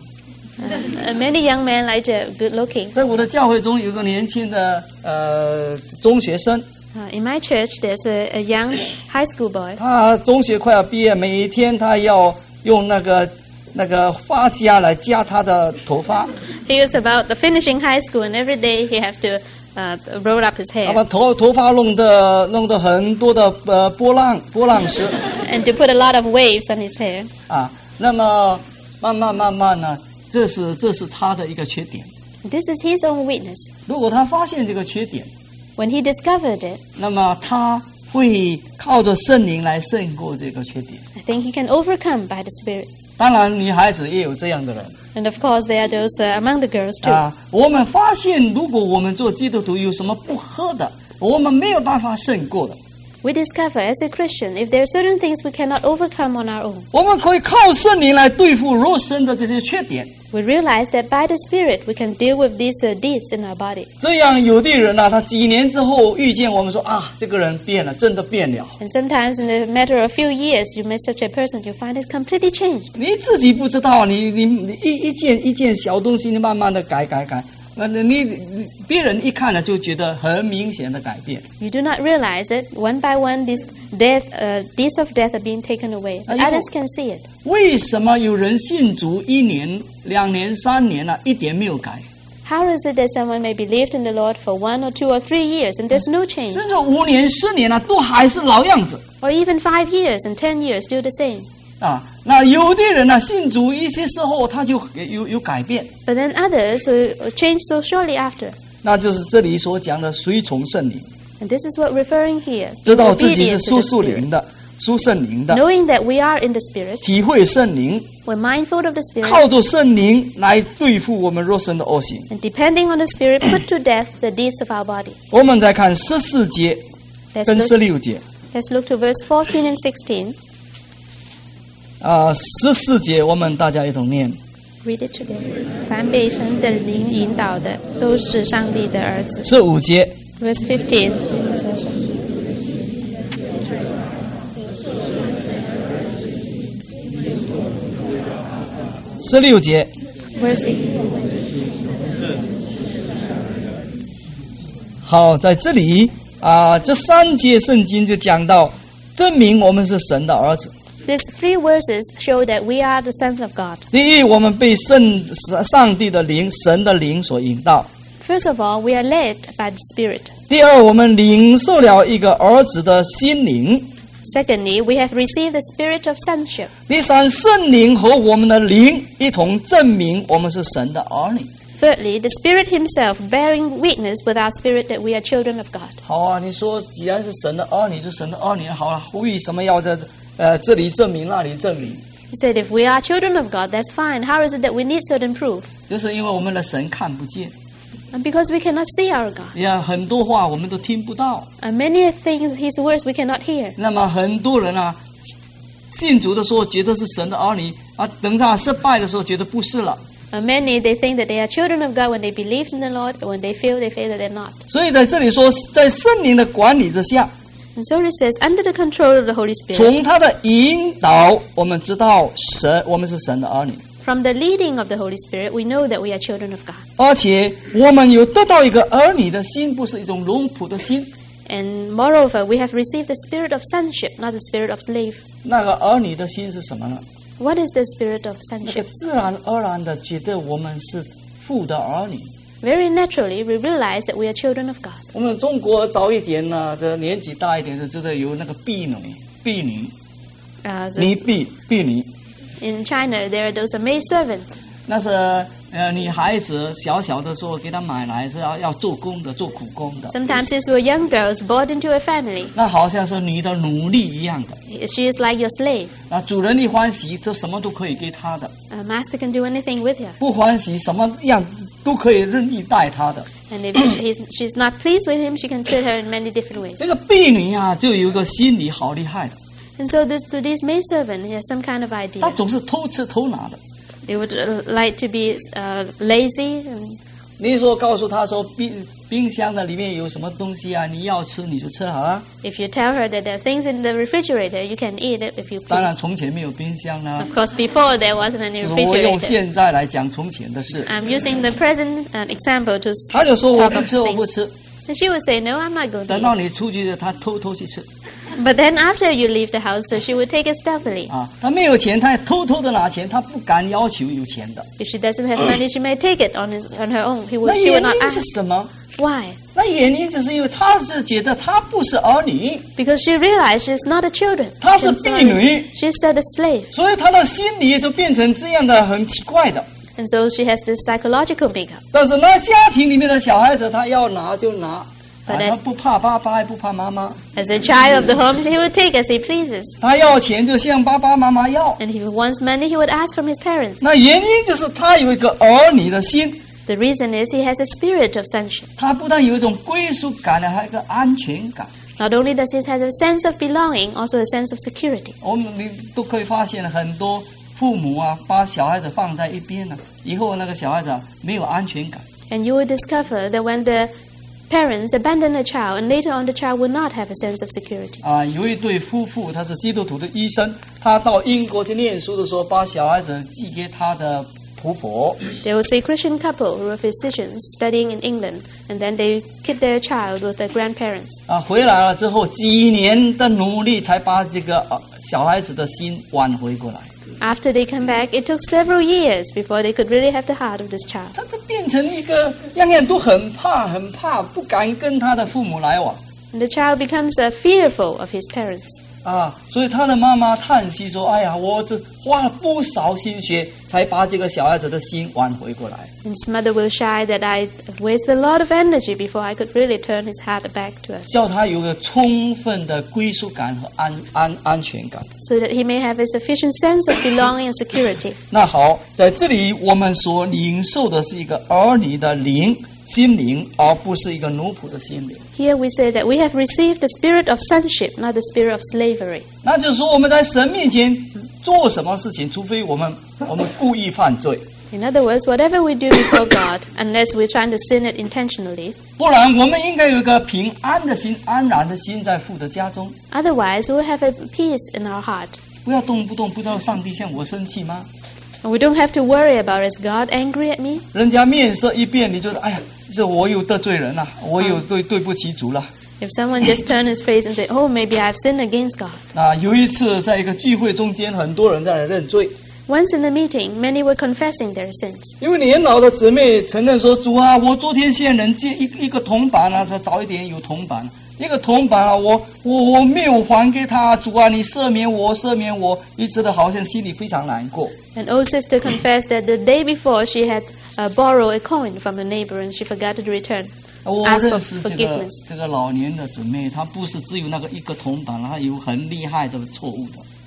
Many young men like good looking. 在我的教会中有个年轻的中学生， In my church, there's a young high school boy. 他中学快要毕业，每一天他要用那个发夹来夹他的头发， He was about finishing high school, and every day he have to roll up his 他 hair 把头发弄得很多的波浪石 and to put a lot of waves on his hair. 那么慢慢呢，这是他的一个缺点。 This is his own weakness. 如果他发现这个缺点， When he discovered it, 那么他会靠着圣灵来胜过这个缺点。 I think he can overcome by the Spirit. 当然，女孩子也有这样的人 And of course, there are those among the girls too. 我们发现，如果我们做基督徒有什么不合的，我们没有办法胜过的。 We discover as a Christian, if there are certain things we cannot overcome on our own, 我们可以靠圣灵来对付肉身的这些缺点。 we realize that by the Spirit we can deal with these deeds in our body. 这样有的人他几年之后遇见我们说这个人变了，真的变了。 And sometimes in a matter of few years, you meet such a person, you find it completely changed. 你自己不知道，你一件小东西，你慢慢的改，别人一看了就觉得很明显的改变。 You do not realize it. One by one, these deeds of death are being taken away. But others can see it. 为什么有人信主1年、2年、3年了，一点没有改？ How is it that someone may believe in the Lord for 1 or 2 or 3 years and there's no change? 甚至5年、10年了，都还是老样子 Or even 5 years and 10 years, still the same. 那有的人呢，信主一些时候他就有改变， But then others change so shortly after. 那就是这里所讲的随从圣灵， And this is what referring here. 知道自己是 Obedience to 属 the 灵 Spirit. 的、属圣灵的， Knowing that we are in the Spirit, 体会圣灵， we're mindful of the Spirit, 靠着圣灵来对付我们肉身的恶行。 and depending on the Spirit, put to death the deeds of our body. 我们再看14节 Let's 跟 look, 16节 let's look to verse 14 and 16. 14节我们大家一同念。 Read it together. 凡被神的灵引导的，都是上帝的儿子。 15节 Verse 15. 16节 Verse 16. 好，在这里这3节圣经就讲到，证明我们是神的儿子。 These 3 verses show that we are the sons of God. 第一，我们被上帝的灵、神的灵所引导； First of all, we are led by the Spirit. 第二，我们领受了一个儿子的心灵； Secondly, we have received the spirit of sonship. 第三，圣灵和我们的灵一同证明我们是神的儿女。 Thirdly, the Spirit Himself bearing witness with our spirit that we are children of God. 好啊，你说既然是神的儿女，是神的儿女，好了，为什么要在这里证明那里证明？ He said, if we are children of God, that's fine. How is it that we need certain proof? 就是因为我们的神看不见， And because we cannot see our God. 很多话我们都听不到。 And many things, His words, we cannot hear. 那么很多人啊，信主的时候觉得是神的儿女啊，等他失败的时候觉得不是了。 Many, they think that they are children of God when they believe in the Lord, but when they fail that they're not. 所以在这里说，在圣灵的管理之下， And so it says, under the control of the Holy Spirit, 从他的引导，我们知道我们是神的儿女， from the leading of the Holy Spirit, we know that we are children of God. 而且我们有得到一个儿女的心，不是一种奴仆的心。 And moreover, we have received the spirit of sonship, not the spirit of slave. 那个儿女的心是什么呢？ What is the spirit of 那个 sonship? 自然而然的觉得我们是父的儿女。 Very naturally, we realize that we are children of God. 我们中国早一点呢，这年纪大一点的，就是有那个婢女， 婢女， In China, there are those maid servants. 那是女孩子小小的时候给她买来是要做工的，做苦工的。 Sometimes these were young girls brought into a family. 那好像是你的奴隶一样的。 She is like your slave. 那主人一欢喜，就什么都可以给她的； A master can do anything with her. 不欢喜，什么样都可以任意待她的。 And if she's not pleased with him, she can treat her in many different ways. 这个婢女啊，就有一个心理好厉害的， And so to this maid servant, he has some kind of 她 idea. 总是偷吃偷拿的。 They would like to be lazy. And 你说告诉她说冰箱的里面有什么东西啊，你要吃你就吃好了。 if you tell her that there are things in the refrigerator, you can eat it if you 当然 please. 从前没有冰箱啦， Of course, before there wasn't any 是我用 refrigerator. 现在来讲从前的事。 I'm using the present example to 她就说我 talk 不 of 吃，我不 things. 吃。 And she would say, no, I'm not going 等 to 到 eat. 你出去，她偷偷去吃 But then after you leave the house, she would take it stealthily. 啊。她没有钱，她也偷偷的拿钱，她不敢要求有钱的。 If she doesn't have money, she may take it on her own. She 那 would 原 not 因是 ask. 什么？ Why? 那原因就是因为她是觉得她不是儿女， Because she realized she's not a children. 她是婢女， She's still a slave. 所以她的心理就变成这样的很奇怪的。 And so she has this psychological makeup. 但是那家庭里面的小孩子，他要拿就拿， But 他不怕爸爸，也不怕妈妈。 As a child of the home, he would take as he pleases. 他要钱就向爸爸妈妈要。 And if he wants money, he would ask from his parents. 那原因就是他有一个儿女的心， The reason is he has a spirit of sonship. 他不但有一种归属感，还有一个安全感。 Not only does he have a sense of belonging, also a sense of security. 我们都可以发现很多父母啊，把小孩子放在一边了，以后那个小孩子没有安全感。 And you will discover that when the parents abandon a child, and later on the child will not have a sense of security. 啊，有一对夫妇，他是基督徒的医生，他到英国去念书的时候，把小孩子寄给他的婆婆。 There was a Christian couple who were physicians studying in England, and then they kept their child with their grandparents. 啊，回来了之后，几年的努力才把这个小孩子的心挽回过来。 After they come back, it took several years before they could really have the heart of this child. 他就变成一个样样都很怕，不敢跟他的父母来往。 And the child becomes fearful of his parents. 啊，所以他的妈妈叹息说：“哎呀，我这花了不少心血，才把这个小孩子的心挽回过来。” And his mother will shy that I wasted a lot of energy before I could really turn his heart back to us, 叫他有个充分的归属感和安全感。 so that he may have a sufficient sense of belonging and security. 那好，在这里我们所领受的是一个儿女的心灵，而不是一个奴仆的心灵。 Here we say that we have received the spirit of sonship, not the spirit of slavery. 那就是说，我们在神面前做什么事情，除非我们故意犯罪， In other words, whatever we do before God, unless we're trying to sin it intentionally, 不然我们应该有一个平安的心、安然的心在父的家中。 otherwise we'll have a peace in our heart. 不要动不动不知道上帝向我生气吗？ And we don't have to worry about, is God angry at me? 人家面色一变，你就说：“哎呀，这我有得罪人了，我有对不起主了。” If someone just turned his face and said, oh, maybe I've sinned against God. 啊，有一次在一个聚会中间，很多人在那认罪， Once in the meeting, many were confessing their sins. 因为年老的姊妹承认说：“主啊，我昨天欠人借一个铜板啊，早一点有铜板，一个铜板啊，我没有还给他，主啊，你赦免我，一直的好像心里非常难过。” An old sister confessed that the day before she had borrowed a coin from a neighbor and she forgot to return. 我 Ask for 认识这 forgiveness. 个老年的姊妹，她不是只有那个一个铜板，她有很厉害的错误的。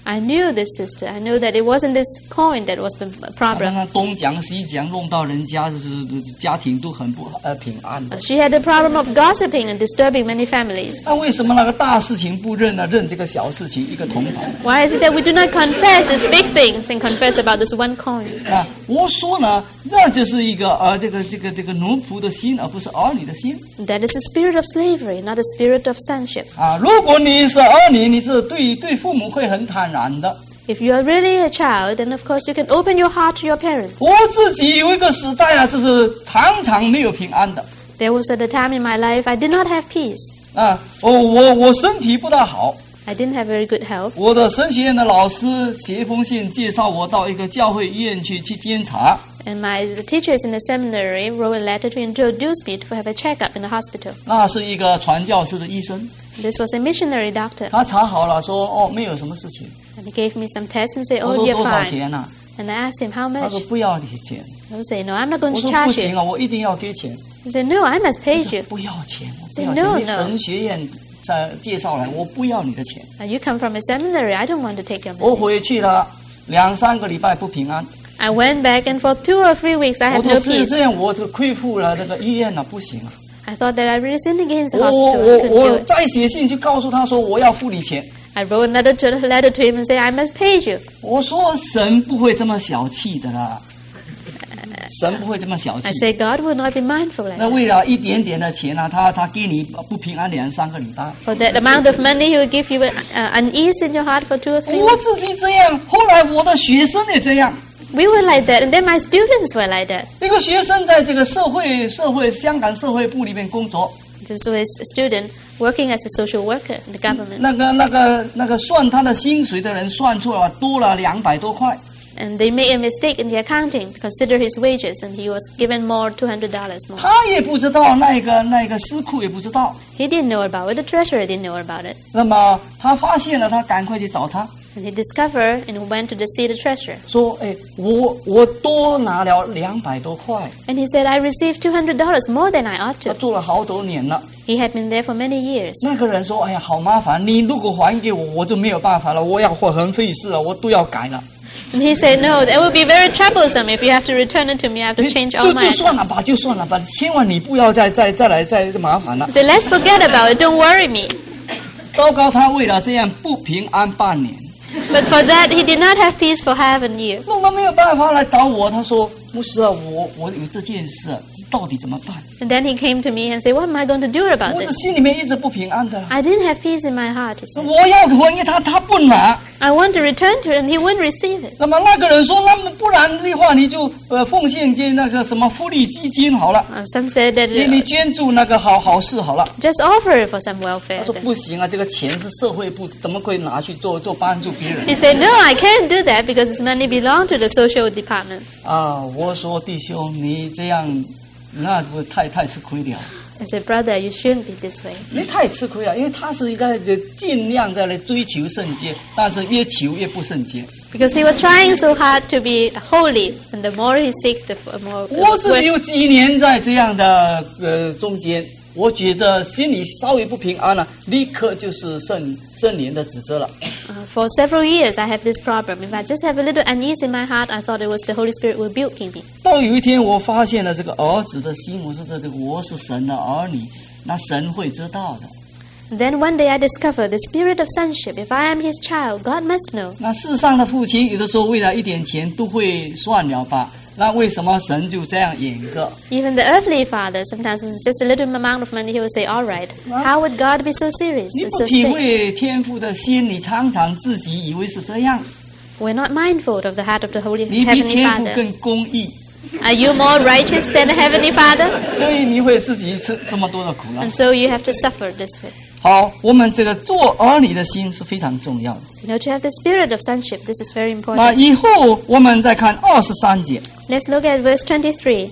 I knew this sister. I knew that it wasn't this coin that was the 常 problem. 常东讲西讲，弄到人家就是家庭都很不平安的。 She had the problem of gossiping and disturbing many families. 那为什么那个大事情不认呢？认这个小事情一个铜板？ Why is it that we do not confess these big things and confess about this one coin? 啊，我说呢，那就是一个这个奴仆的心，而不是儿女的心。 That is the spirit of slavery, not a spirit of sonship. 啊，如果你是儿女，你是对父母会很坦然的。 If you are really a child, then of course you can open your heart to your parents. 我自己有一个时代啊，就是常常没有平安的。 There was at a time in my life I did not have peace. 啊，我身体不大好。 I didn't have very good health. 我的神学院的老师写一封信，介绍我到一个教会医院去监察。 And the teachers in the seminary wrote a letter to introduce me to have a checkup in the hospital. 那是一个传教士的医生， This was a missionary doctor. 他查好了说没有什么事情。 And he gave me some tests and said, 我 oh, 说 you're 多少 fine. 钱啊？ And I asked him, how 他 much? 说不要你钱。 I would say, no, I'm not going 我 to 说不 charge 行 you. 啊，我一定要给钱。 He said, no, I must pay 他说 you. 不要钱，我不 Say 要 no, 钱。你 no. 神学院介绍来，我不要你的钱。 You come from a seminary. I don't want to take your 我 money. 回去了2-3个礼拜不平安。 I went back and for 2 or 3 weeks I 我 had 说 no 这 peace. 样我就亏负了这个医院了，不行啊。 I thought that I really sinned against the 我 hospital. I 我 couldn't do 我 it. 再写信去告诉他说我要付你钱。 I wrote another letter to him and said, I must pay you. 我说神不会这么小气的啦，神不会这么小气 I。said, God will not be mindful like 那 that. 为了一点点的钱啊，他给你不平安2-3个礼拜。 For that amount of money, he will give you unease in your heart for 2 or 3 我 weeks. 自己这样，后来我的学生也这样。 We were like that, and then my students were like that. 一个学生在这个香港社会部里面工作， This was a student working as a social worker in the government. 那个算他的薪水的人算错了，多了200多块。 And they made a mistake in the accounting to consider his wages, and he was given more $200 more. 他也不知道，那个司库也不知道。 He didn't know about it. The treasurer didn't know about it. 那么他发现了，他赶快去找他， And he discovered and went to see the treasurer. 说：“哎，我多拿了200多块。 And he said, I received $200 more than I ought 他 to. 做了好多年了。 He had been there for many years. 那个人说：“哎呀，好麻烦！你如果还给我，我就没有办法了，我要很费事了，我都要改了。 And he said, no, that will be very troublesome if you have to return it to me. I have to change all 就 my 算了吧，就算了吧，千万你不要再麻烦了。 He said, let's forget about it. Don't worry me. 糟糕，他为了这样不平安半年， But for that, he did not have peace for half a year. 弄得没有办法来找我。他说：‘牧师啊，我有这件事，到底怎么办？ And then he came to me and said, what am I going to do about 我的 this? 心里面一直不平安的。 I didn't have peace in my heart, he said. 我要还给他，他不拿。 I want to return to it, and he wouldn't receive it. 那么那个人说：‘那么不然的话，你就奉献给那个什么福利基金好了， Some said that 你捐助那个好事好了。’ just offer it for some welfare. 他说：‘不行啊，这个钱是社会部，怎么可以拿去做帮助别人？’ He said, no, I can't do that because this money belongs to the social department. 啊，我说弟兄，你这样，那不太吃亏了。 I said, brother, you shouldn't be this way. 你太吃亏了，因为他是一个尽量在来追求圣洁，但是越求越不圣洁。 Because he was trying so hard to be holy, and the more he seeks, the more it 我 was 自己 worse. 有几年在这样的中间，我觉得心里稍微不平安了，立刻就是圣灵的指责了。 For several years, I have this problem. If I just have a little unease in my heart, I thought it was the Holy Spirit rebuking me. 到有一天，我发现了这个儿子的心，我说我是神的儿女，那神会知道的。 Then one day I discovered the spirit of sonship. If I am his child, God must know. 那世上的父亲有的时候为了一点钱都会算了吧？那为什么神就这样严格？ Even the earthly father, sometimes with just a little amount of money, he would say, all right, how would God be so serious 你 and 不 so 体 strict? 会天父的心，你常常自己以为是这样， We're not mindful of the heart of the Holy 你比 Heavenly 天父 Father. 更公义， Are you more righteous than the Heavenly Father? 所以你会自己吃这么多的苦了 And。so you have to suffer this way. 好，我们这个做儿女的心是非常重要的。 You know, to have the spirit of sonship, this is very 那 important. 以后我们再看23节 Let's look at verse 23.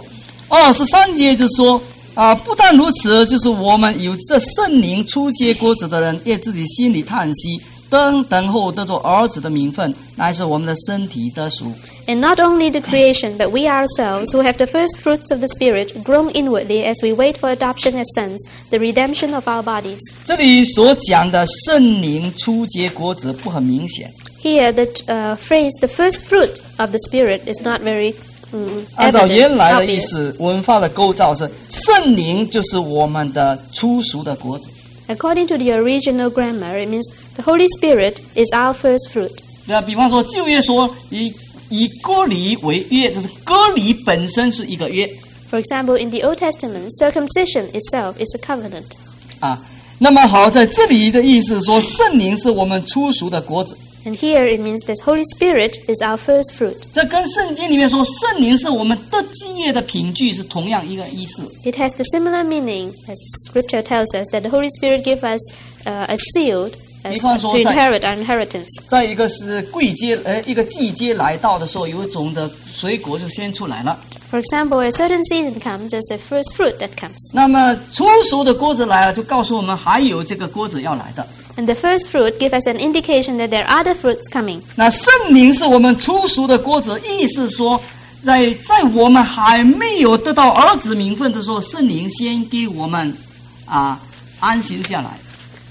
，23节就说啊，不但如此，就是我们有这圣灵初结果子的人，也自己心里叹息，等候得做儿子的名分，乃是我们的身体得赎。 And not only the creation, but we ourselves, who have the first fruits of the Spirit, groan inwardly as we wait for adoption as sons, the redemption of our bodies. 这里所讲的圣灵初结果子不很明显。 Here, the phrase "the first fruit of the Spirit" is not very 按照 evident, 原来的意 obvious. 思，文化的构造是圣灵就是我们的初熟的果子。 According to the original grammar, it means the Holy Spirit is our first fruit. 对啊，比方说旧约说以割礼为约，就是割礼本身是一个约 For example, in the Old Testament, circumcision itself is a covenant. 啊。那么好，在这里的意思说，圣灵是我们初熟的果子。 And here it means that Holy Spirit is our first fruit. 这跟圣经里面说圣灵是我们得基业的凭据是同样一个意思。 It has the similar meaning as Scripture tells us that the Holy Spirit gives us a seal as, 比方说 to 在 inherit our inheritance. 在一个是一个季节来到的时候，有一种的水果就先出来了。 For example, a certain season comes, there's a first fruit that comes. 那么初熟的果子来了，就告诉我们还有这个果子要来的。 And the first fruit gives us an indication that there are other fruits coming. 那圣灵是我们初熟的果子，意思说，在我们还没有得到儿子名分的时候，圣灵先给我们安心下来。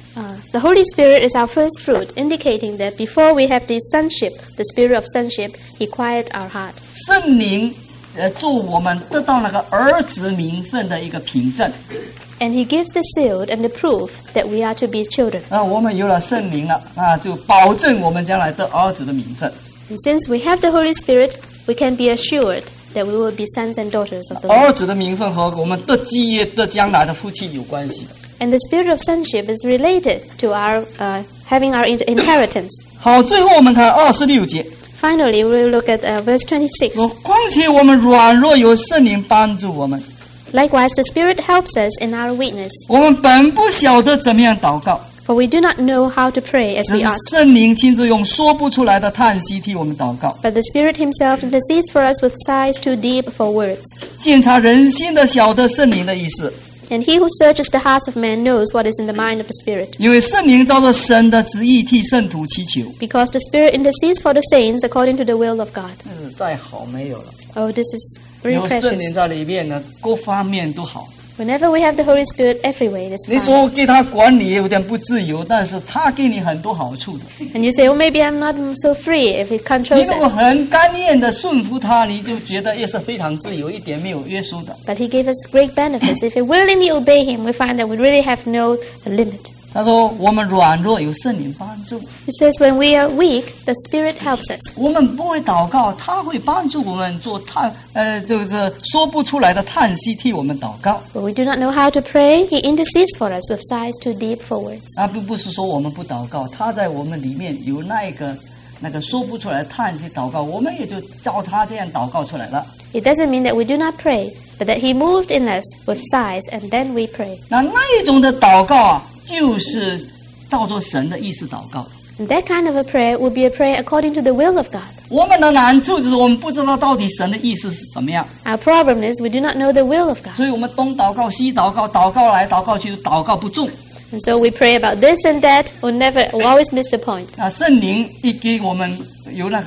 The Holy Spirit is our first fruit, indicating that before we have the sonship, the spirit of sonship, He quiet our heart. 圣灵做我们得到那个儿子名分的一个凭证。 And He gives the seal and the proof that we are to be children. 我们有了圣灵了就保证我们将来得儿子的名分。 And since we have the Holy Spirit, we can be assured that we will be sons and daughters of the 儿 Lord. 子的名分和我们得基业得将来的福气有关系的。 And the spirit of sonship is related to our having our inheritance. 好，最后我们看26节， Finally, we'll look at verse 26. 说况且我们软弱有圣灵帮助我们， Likewise, the Spirit helps us in our weakness, 我们本不晓得怎么样祷告， for we do not know how to pray as 只 we 是 ought. 圣灵亲自用说不出来的叹息替我们祷告。 But the Spirit Himself intercedes for us with sighs too deep for words. 检查人心的晓得圣灵的意思， And He who searches the hearts of men knows what is in the mind of the Spirit, 因为圣灵照着神的旨意替圣徒祈求。 because the Spirit intercedes for the saints according to the will of God. 再好没有了， Oh, this is very 有圣 precious. 灵在里面呢，各方面都好。 Whenever we have the Holy Spirit, every way it is 你 fine. 说给他管理有点不自由，但是他给你很多好处的。 And you say, oh, maybe I'm not so free if He 你 controls 如果 us. 很甘愿的顺服他，你就觉得也是非常自由，一点没有约束的。 But He gave us great benefits. If we willingly obey Him, we find that we really have no limit. 他说我们软弱有圣灵帮助， He says, when we are weak, the Spirit helps us. 我们不会祷告，他会帮助我们做就是说不出来的叹息替我们祷告。 When we do not know how to pray, He intercedes for us with sighs too deep for words. 不是说我们不祷告，他在我们里面有那个说不出来的叹息祷告，我们也就照他这样祷告出来了。 It doesn't mean that we do not pray, but that He moved in us with sighs, and then we pray. 那一种的祷告就是照着神的意思祷告。 And that kind of a prayer would be a prayer according to the will of God. 我们的难处就是我们不知道到底神的意思是怎么样， Our problem is we do not know the will of God. 所以我们东祷告西祷告，祷告来祷告去，祷告不中。 And so we pray about this and that, or we always miss the point. 圣灵一给我们有那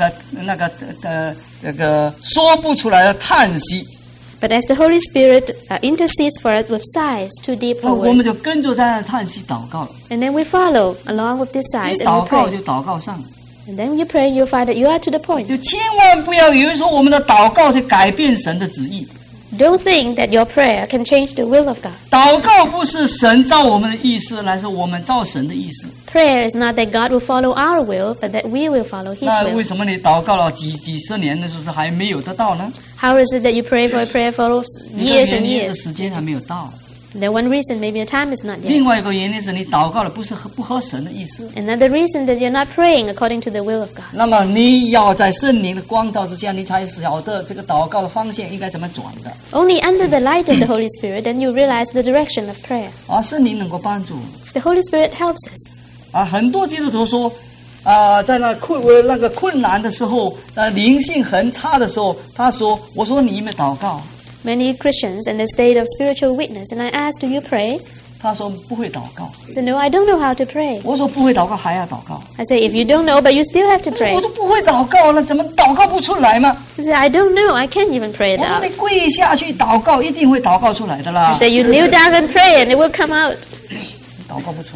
个说不出来的叹息， But as the Holy Spirit intercedes for us with sighs too deep 那 for 我们 words, 就跟着在那叹息祷告了。 and then we follow along with these 一 sighs 祷 and we 告就 pray. 祷告上了， And then you pray, you'll find that you are to the point. 就千万不要以为说我们的祷告是改变神的旨意。 Don't think that your prayer can change the will of God. 祷告不是神照我们的意思，乃是我们照神的意思。 Prayer is not that God will follow our will, but that we will follow His 那为 will. 什么你祷告了几十年的时候还没有得到呢？ How is it that you pray for a prayer for 一个 years 原 and 因是 years? 时间还没有到， The one reason, maybe your time is not yet. 另外一个原因是你祷告了不合神的意思。 Another reason that you're not praying according to the will of God. 那么你要在圣灵的光照之下，你才晓得这个祷告的方向应该怎么转的。 Only under the light of the Holy Spirit, then you realize the direction of prayer. 圣灵能够帮助我们。 The Holy Spirit helps us. 很多基督徒说，在那个困难的时候，灵性很差的时候，我说你有没有祷告？ Many Christians in the state of spiritual weakness, and I ask, do you pray? 他说不会祷告。 He said, no, I don't know how to pray. 我说不会祷告还要祷告。 I say, if you don't know, but you still have to pray. 我都不会祷告，那怎么祷告不出来嘛？ He said, I don't know, I can't even pray it 我说 out. 你跪下去祷告，一定会祷告出来的啦 I。say, you kneel down and pray, and it will come out. 祷告不出来。 So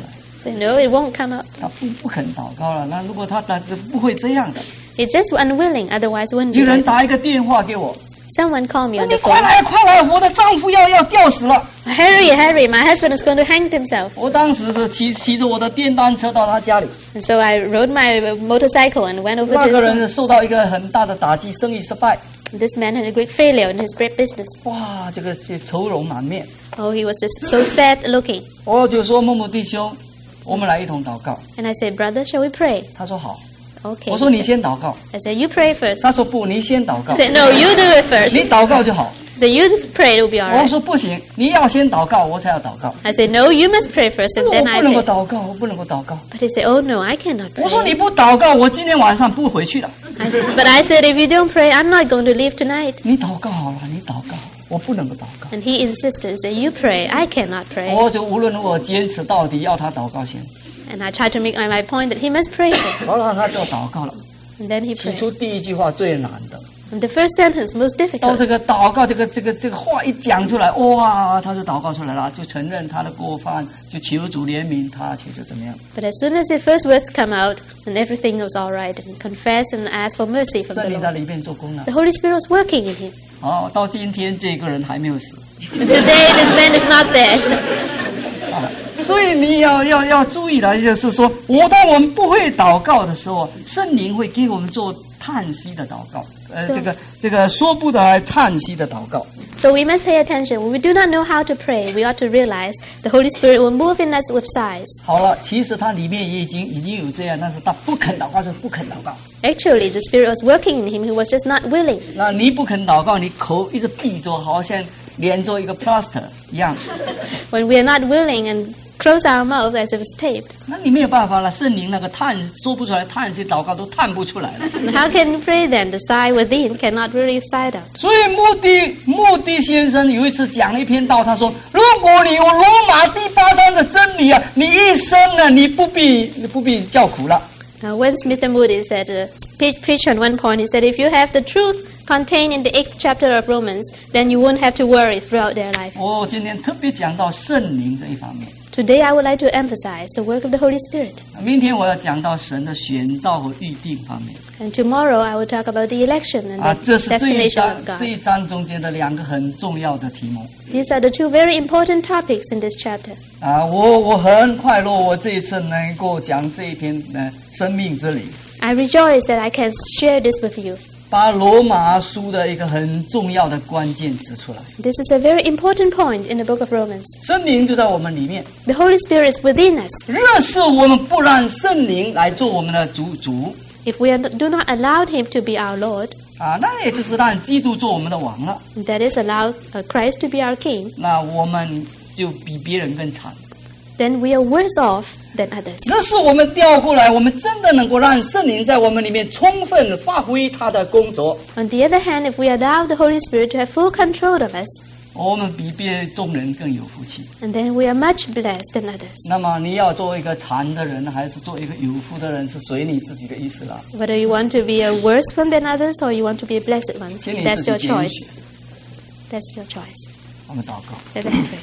Say, no, it won't come out. 他不肯祷告了。那如果他不会这样的。 He's just unwilling, otherwise wouldn't be 有人 like 打一个电话给我， Someone called me 说 on 你 the 快 phone. 来快来，我的丈夫要吊死了。 Hurry, hurry, my husband is going to hang himself. 我当时是骑着我的电单车到他家里， And so I rode my motorcycle and went over 那 to 个 his 人 home. 受到一个很大的打击，生意失败， This man had a great failure in his great business. 哇，这愁容满面。 Oh, he was just so sad looking. 我就说木弟兄，我们来一同祷告。 And I said, brother, shall we pray? 他说好。 Okay. 我说你先祷告。 I said, you pray first. 他说不，你先祷告 I。said, no, you do it first. 你祷告就好。 I said, you pray, it'll be all 我 right. 说不行，你要先祷告，我才要祷告。 I said, no, you must pray first, 我 and 不 then I 能够 pray. 祷告，我不能够祷告。 But he said, oh, no, I cannot 我说 pray. 你不祷告，我今天晚上不回去了。 But I said, if you don't pray, I'm not going to leave tonight. 你祷告好了，你祷告，我不能够祷告。 And he insisted, he said, you pray, I cannot pray. 我就无论如何坚持到底，要他祷告先。 And I tried to make my point that he must pray first. 好了，他就祷告了。 And then he 起 prayed. 初第一句话最难的， And the first sentence, most 到 difficult. 这个祷告这个话一讲出来，哇，他就祷告出来了，就承认他的过犯，就求主怜悯他，其实怎么样？ But as soon as the first words come out, and everything was all right, and confess and ask for mercy from 圣 the 灵在 Lord. 里面做工了。 The Holy Spirit was working in him. 好，到今天这个人还没有死。 And today, this man is not there. 所以你要注意了，就是说，当我们不会祷告的时候，圣灵会给我们做叹息的祷告，这个说不得来叹息的祷告。 So we must pay attention. When we do not know how to pray, we ought to realize the Holy Spirit will move in us with sighs. 好了，其实他里面也已经有这样，但是他不肯祷告，就不肯祷告。 Actually, the Spirit was working in him. He was just not willing. 那你不肯祷告，你口一直闭着，好像连着一个 plaster 一样。 When we are not willing and close our mouth as if it's taped. 那你没有办法了，圣灵那个说不出来叹息祷告都叹不出来了。 And how can you pray then? The sigh within cannot really sigh out. 所以穆迪先生有一次讲了一篇道，他说：如果你有罗马第8章的真理啊，你一生呢，你不必叫苦了。 Once Mr. Moody said, preached on one point, he said, if you have the truth contained in the 8th chapter of Romans, then you won't have to worry throughout their life. 我今天特别讲到圣灵这一方面， Today I would like to emphasize the work of the Holy Spirit. 明天我要讲到神的选召和预定方面。 And tomorrow I will talk about the election and 这 the 是这一 destination 章 of 这一 God. 章中间的2个很重要的题目。 These are the two very important topics in this chapter. 我很快乐，我这一次能够讲这一篇生命之理， I rejoice that I can share this with you. 把罗马书的一个很重要的关键指出来。 This is a very important point in the book of Romans. 圣灵就在我们里面， The Holy Spirit is within us. 若是我们不让圣灵来做我们的主， If we do not allow Him to be our Lord, 那也就是让基督做我们的王了， that is, allow Christ to be our King, 那我们就比别人更惨。 then we are worse off than others. 若是我们调过来，我们真的能够让圣灵在我们里面充分发挥他的工作， On the other hand, if we allow the Holy Spirit to have full control of us, 我们比众人更有福气。 and then we are much blessed than others. 那么你要做一个残的人，还是做一个有福的人，是随你自己的意思了。 Whether you want to be a worse one than others or you want to be a blessed one, 请你 that's 自己 your 拣 choice. 选。 That's your choice. 我们祷告， Let us pray.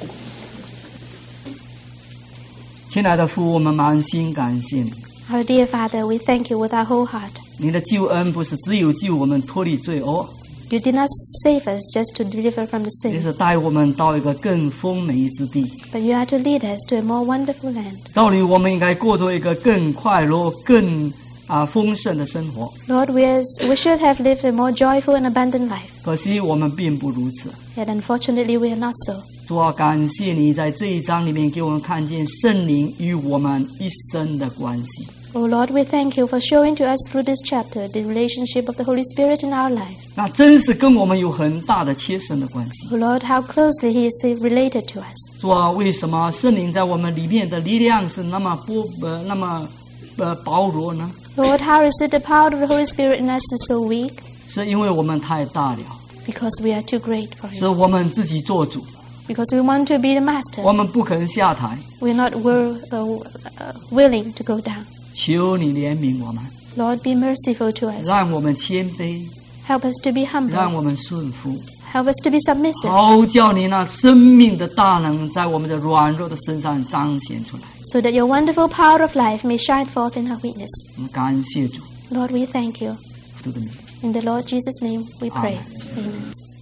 亲爱的父，我们满心感谢你。 Our dear Father, we thank you with our whole heart. 你的救恩不是只有救我们脱离罪恶， You did not save us just to deliver from the 也 sin, 是带我们到一个更丰美之地。 but you are to lead us to a more wonderful land. 照理我们应该过着一个更快乐、更丰盛的生活， Lord, we should have lived a more joyful and abundant life, 可惜我们并不如此。 yet unfortunately we are not so. 主啊，感谢你在这一章里面给我们看见圣灵与我们一生的关系。 Oh Lord, we thank you for showing to us through this chapter the relationship of the Holy Spirit in our life. 那真是跟我们有很大的切身的关系。 Oh Lord, how closely He is related to us. 主啊，为什么圣灵在我们里面的力量是那么薄弱呢？ Lord, how is it the power of the Holy Spirit in us is so weak? 是因为我们太大了， Because we are too great for 是 Him. 我们自己做主， Because we want to be the master. 我们不肯下台。 We are not willing to go down. 求你怜悯我们， Lord, be merciful to us. 让我们谦卑， Help us to be 让 humble. 我们顺服， Help us to be submissive, 好叫你那生命的大能在我们的软弱的身上彰显出来。 so that your wonderful power of life may shine forth in our weakness. 我们感谢主， Lord, we thank you. 基督的名。 In the Lord Jesus' name we pray. Amen.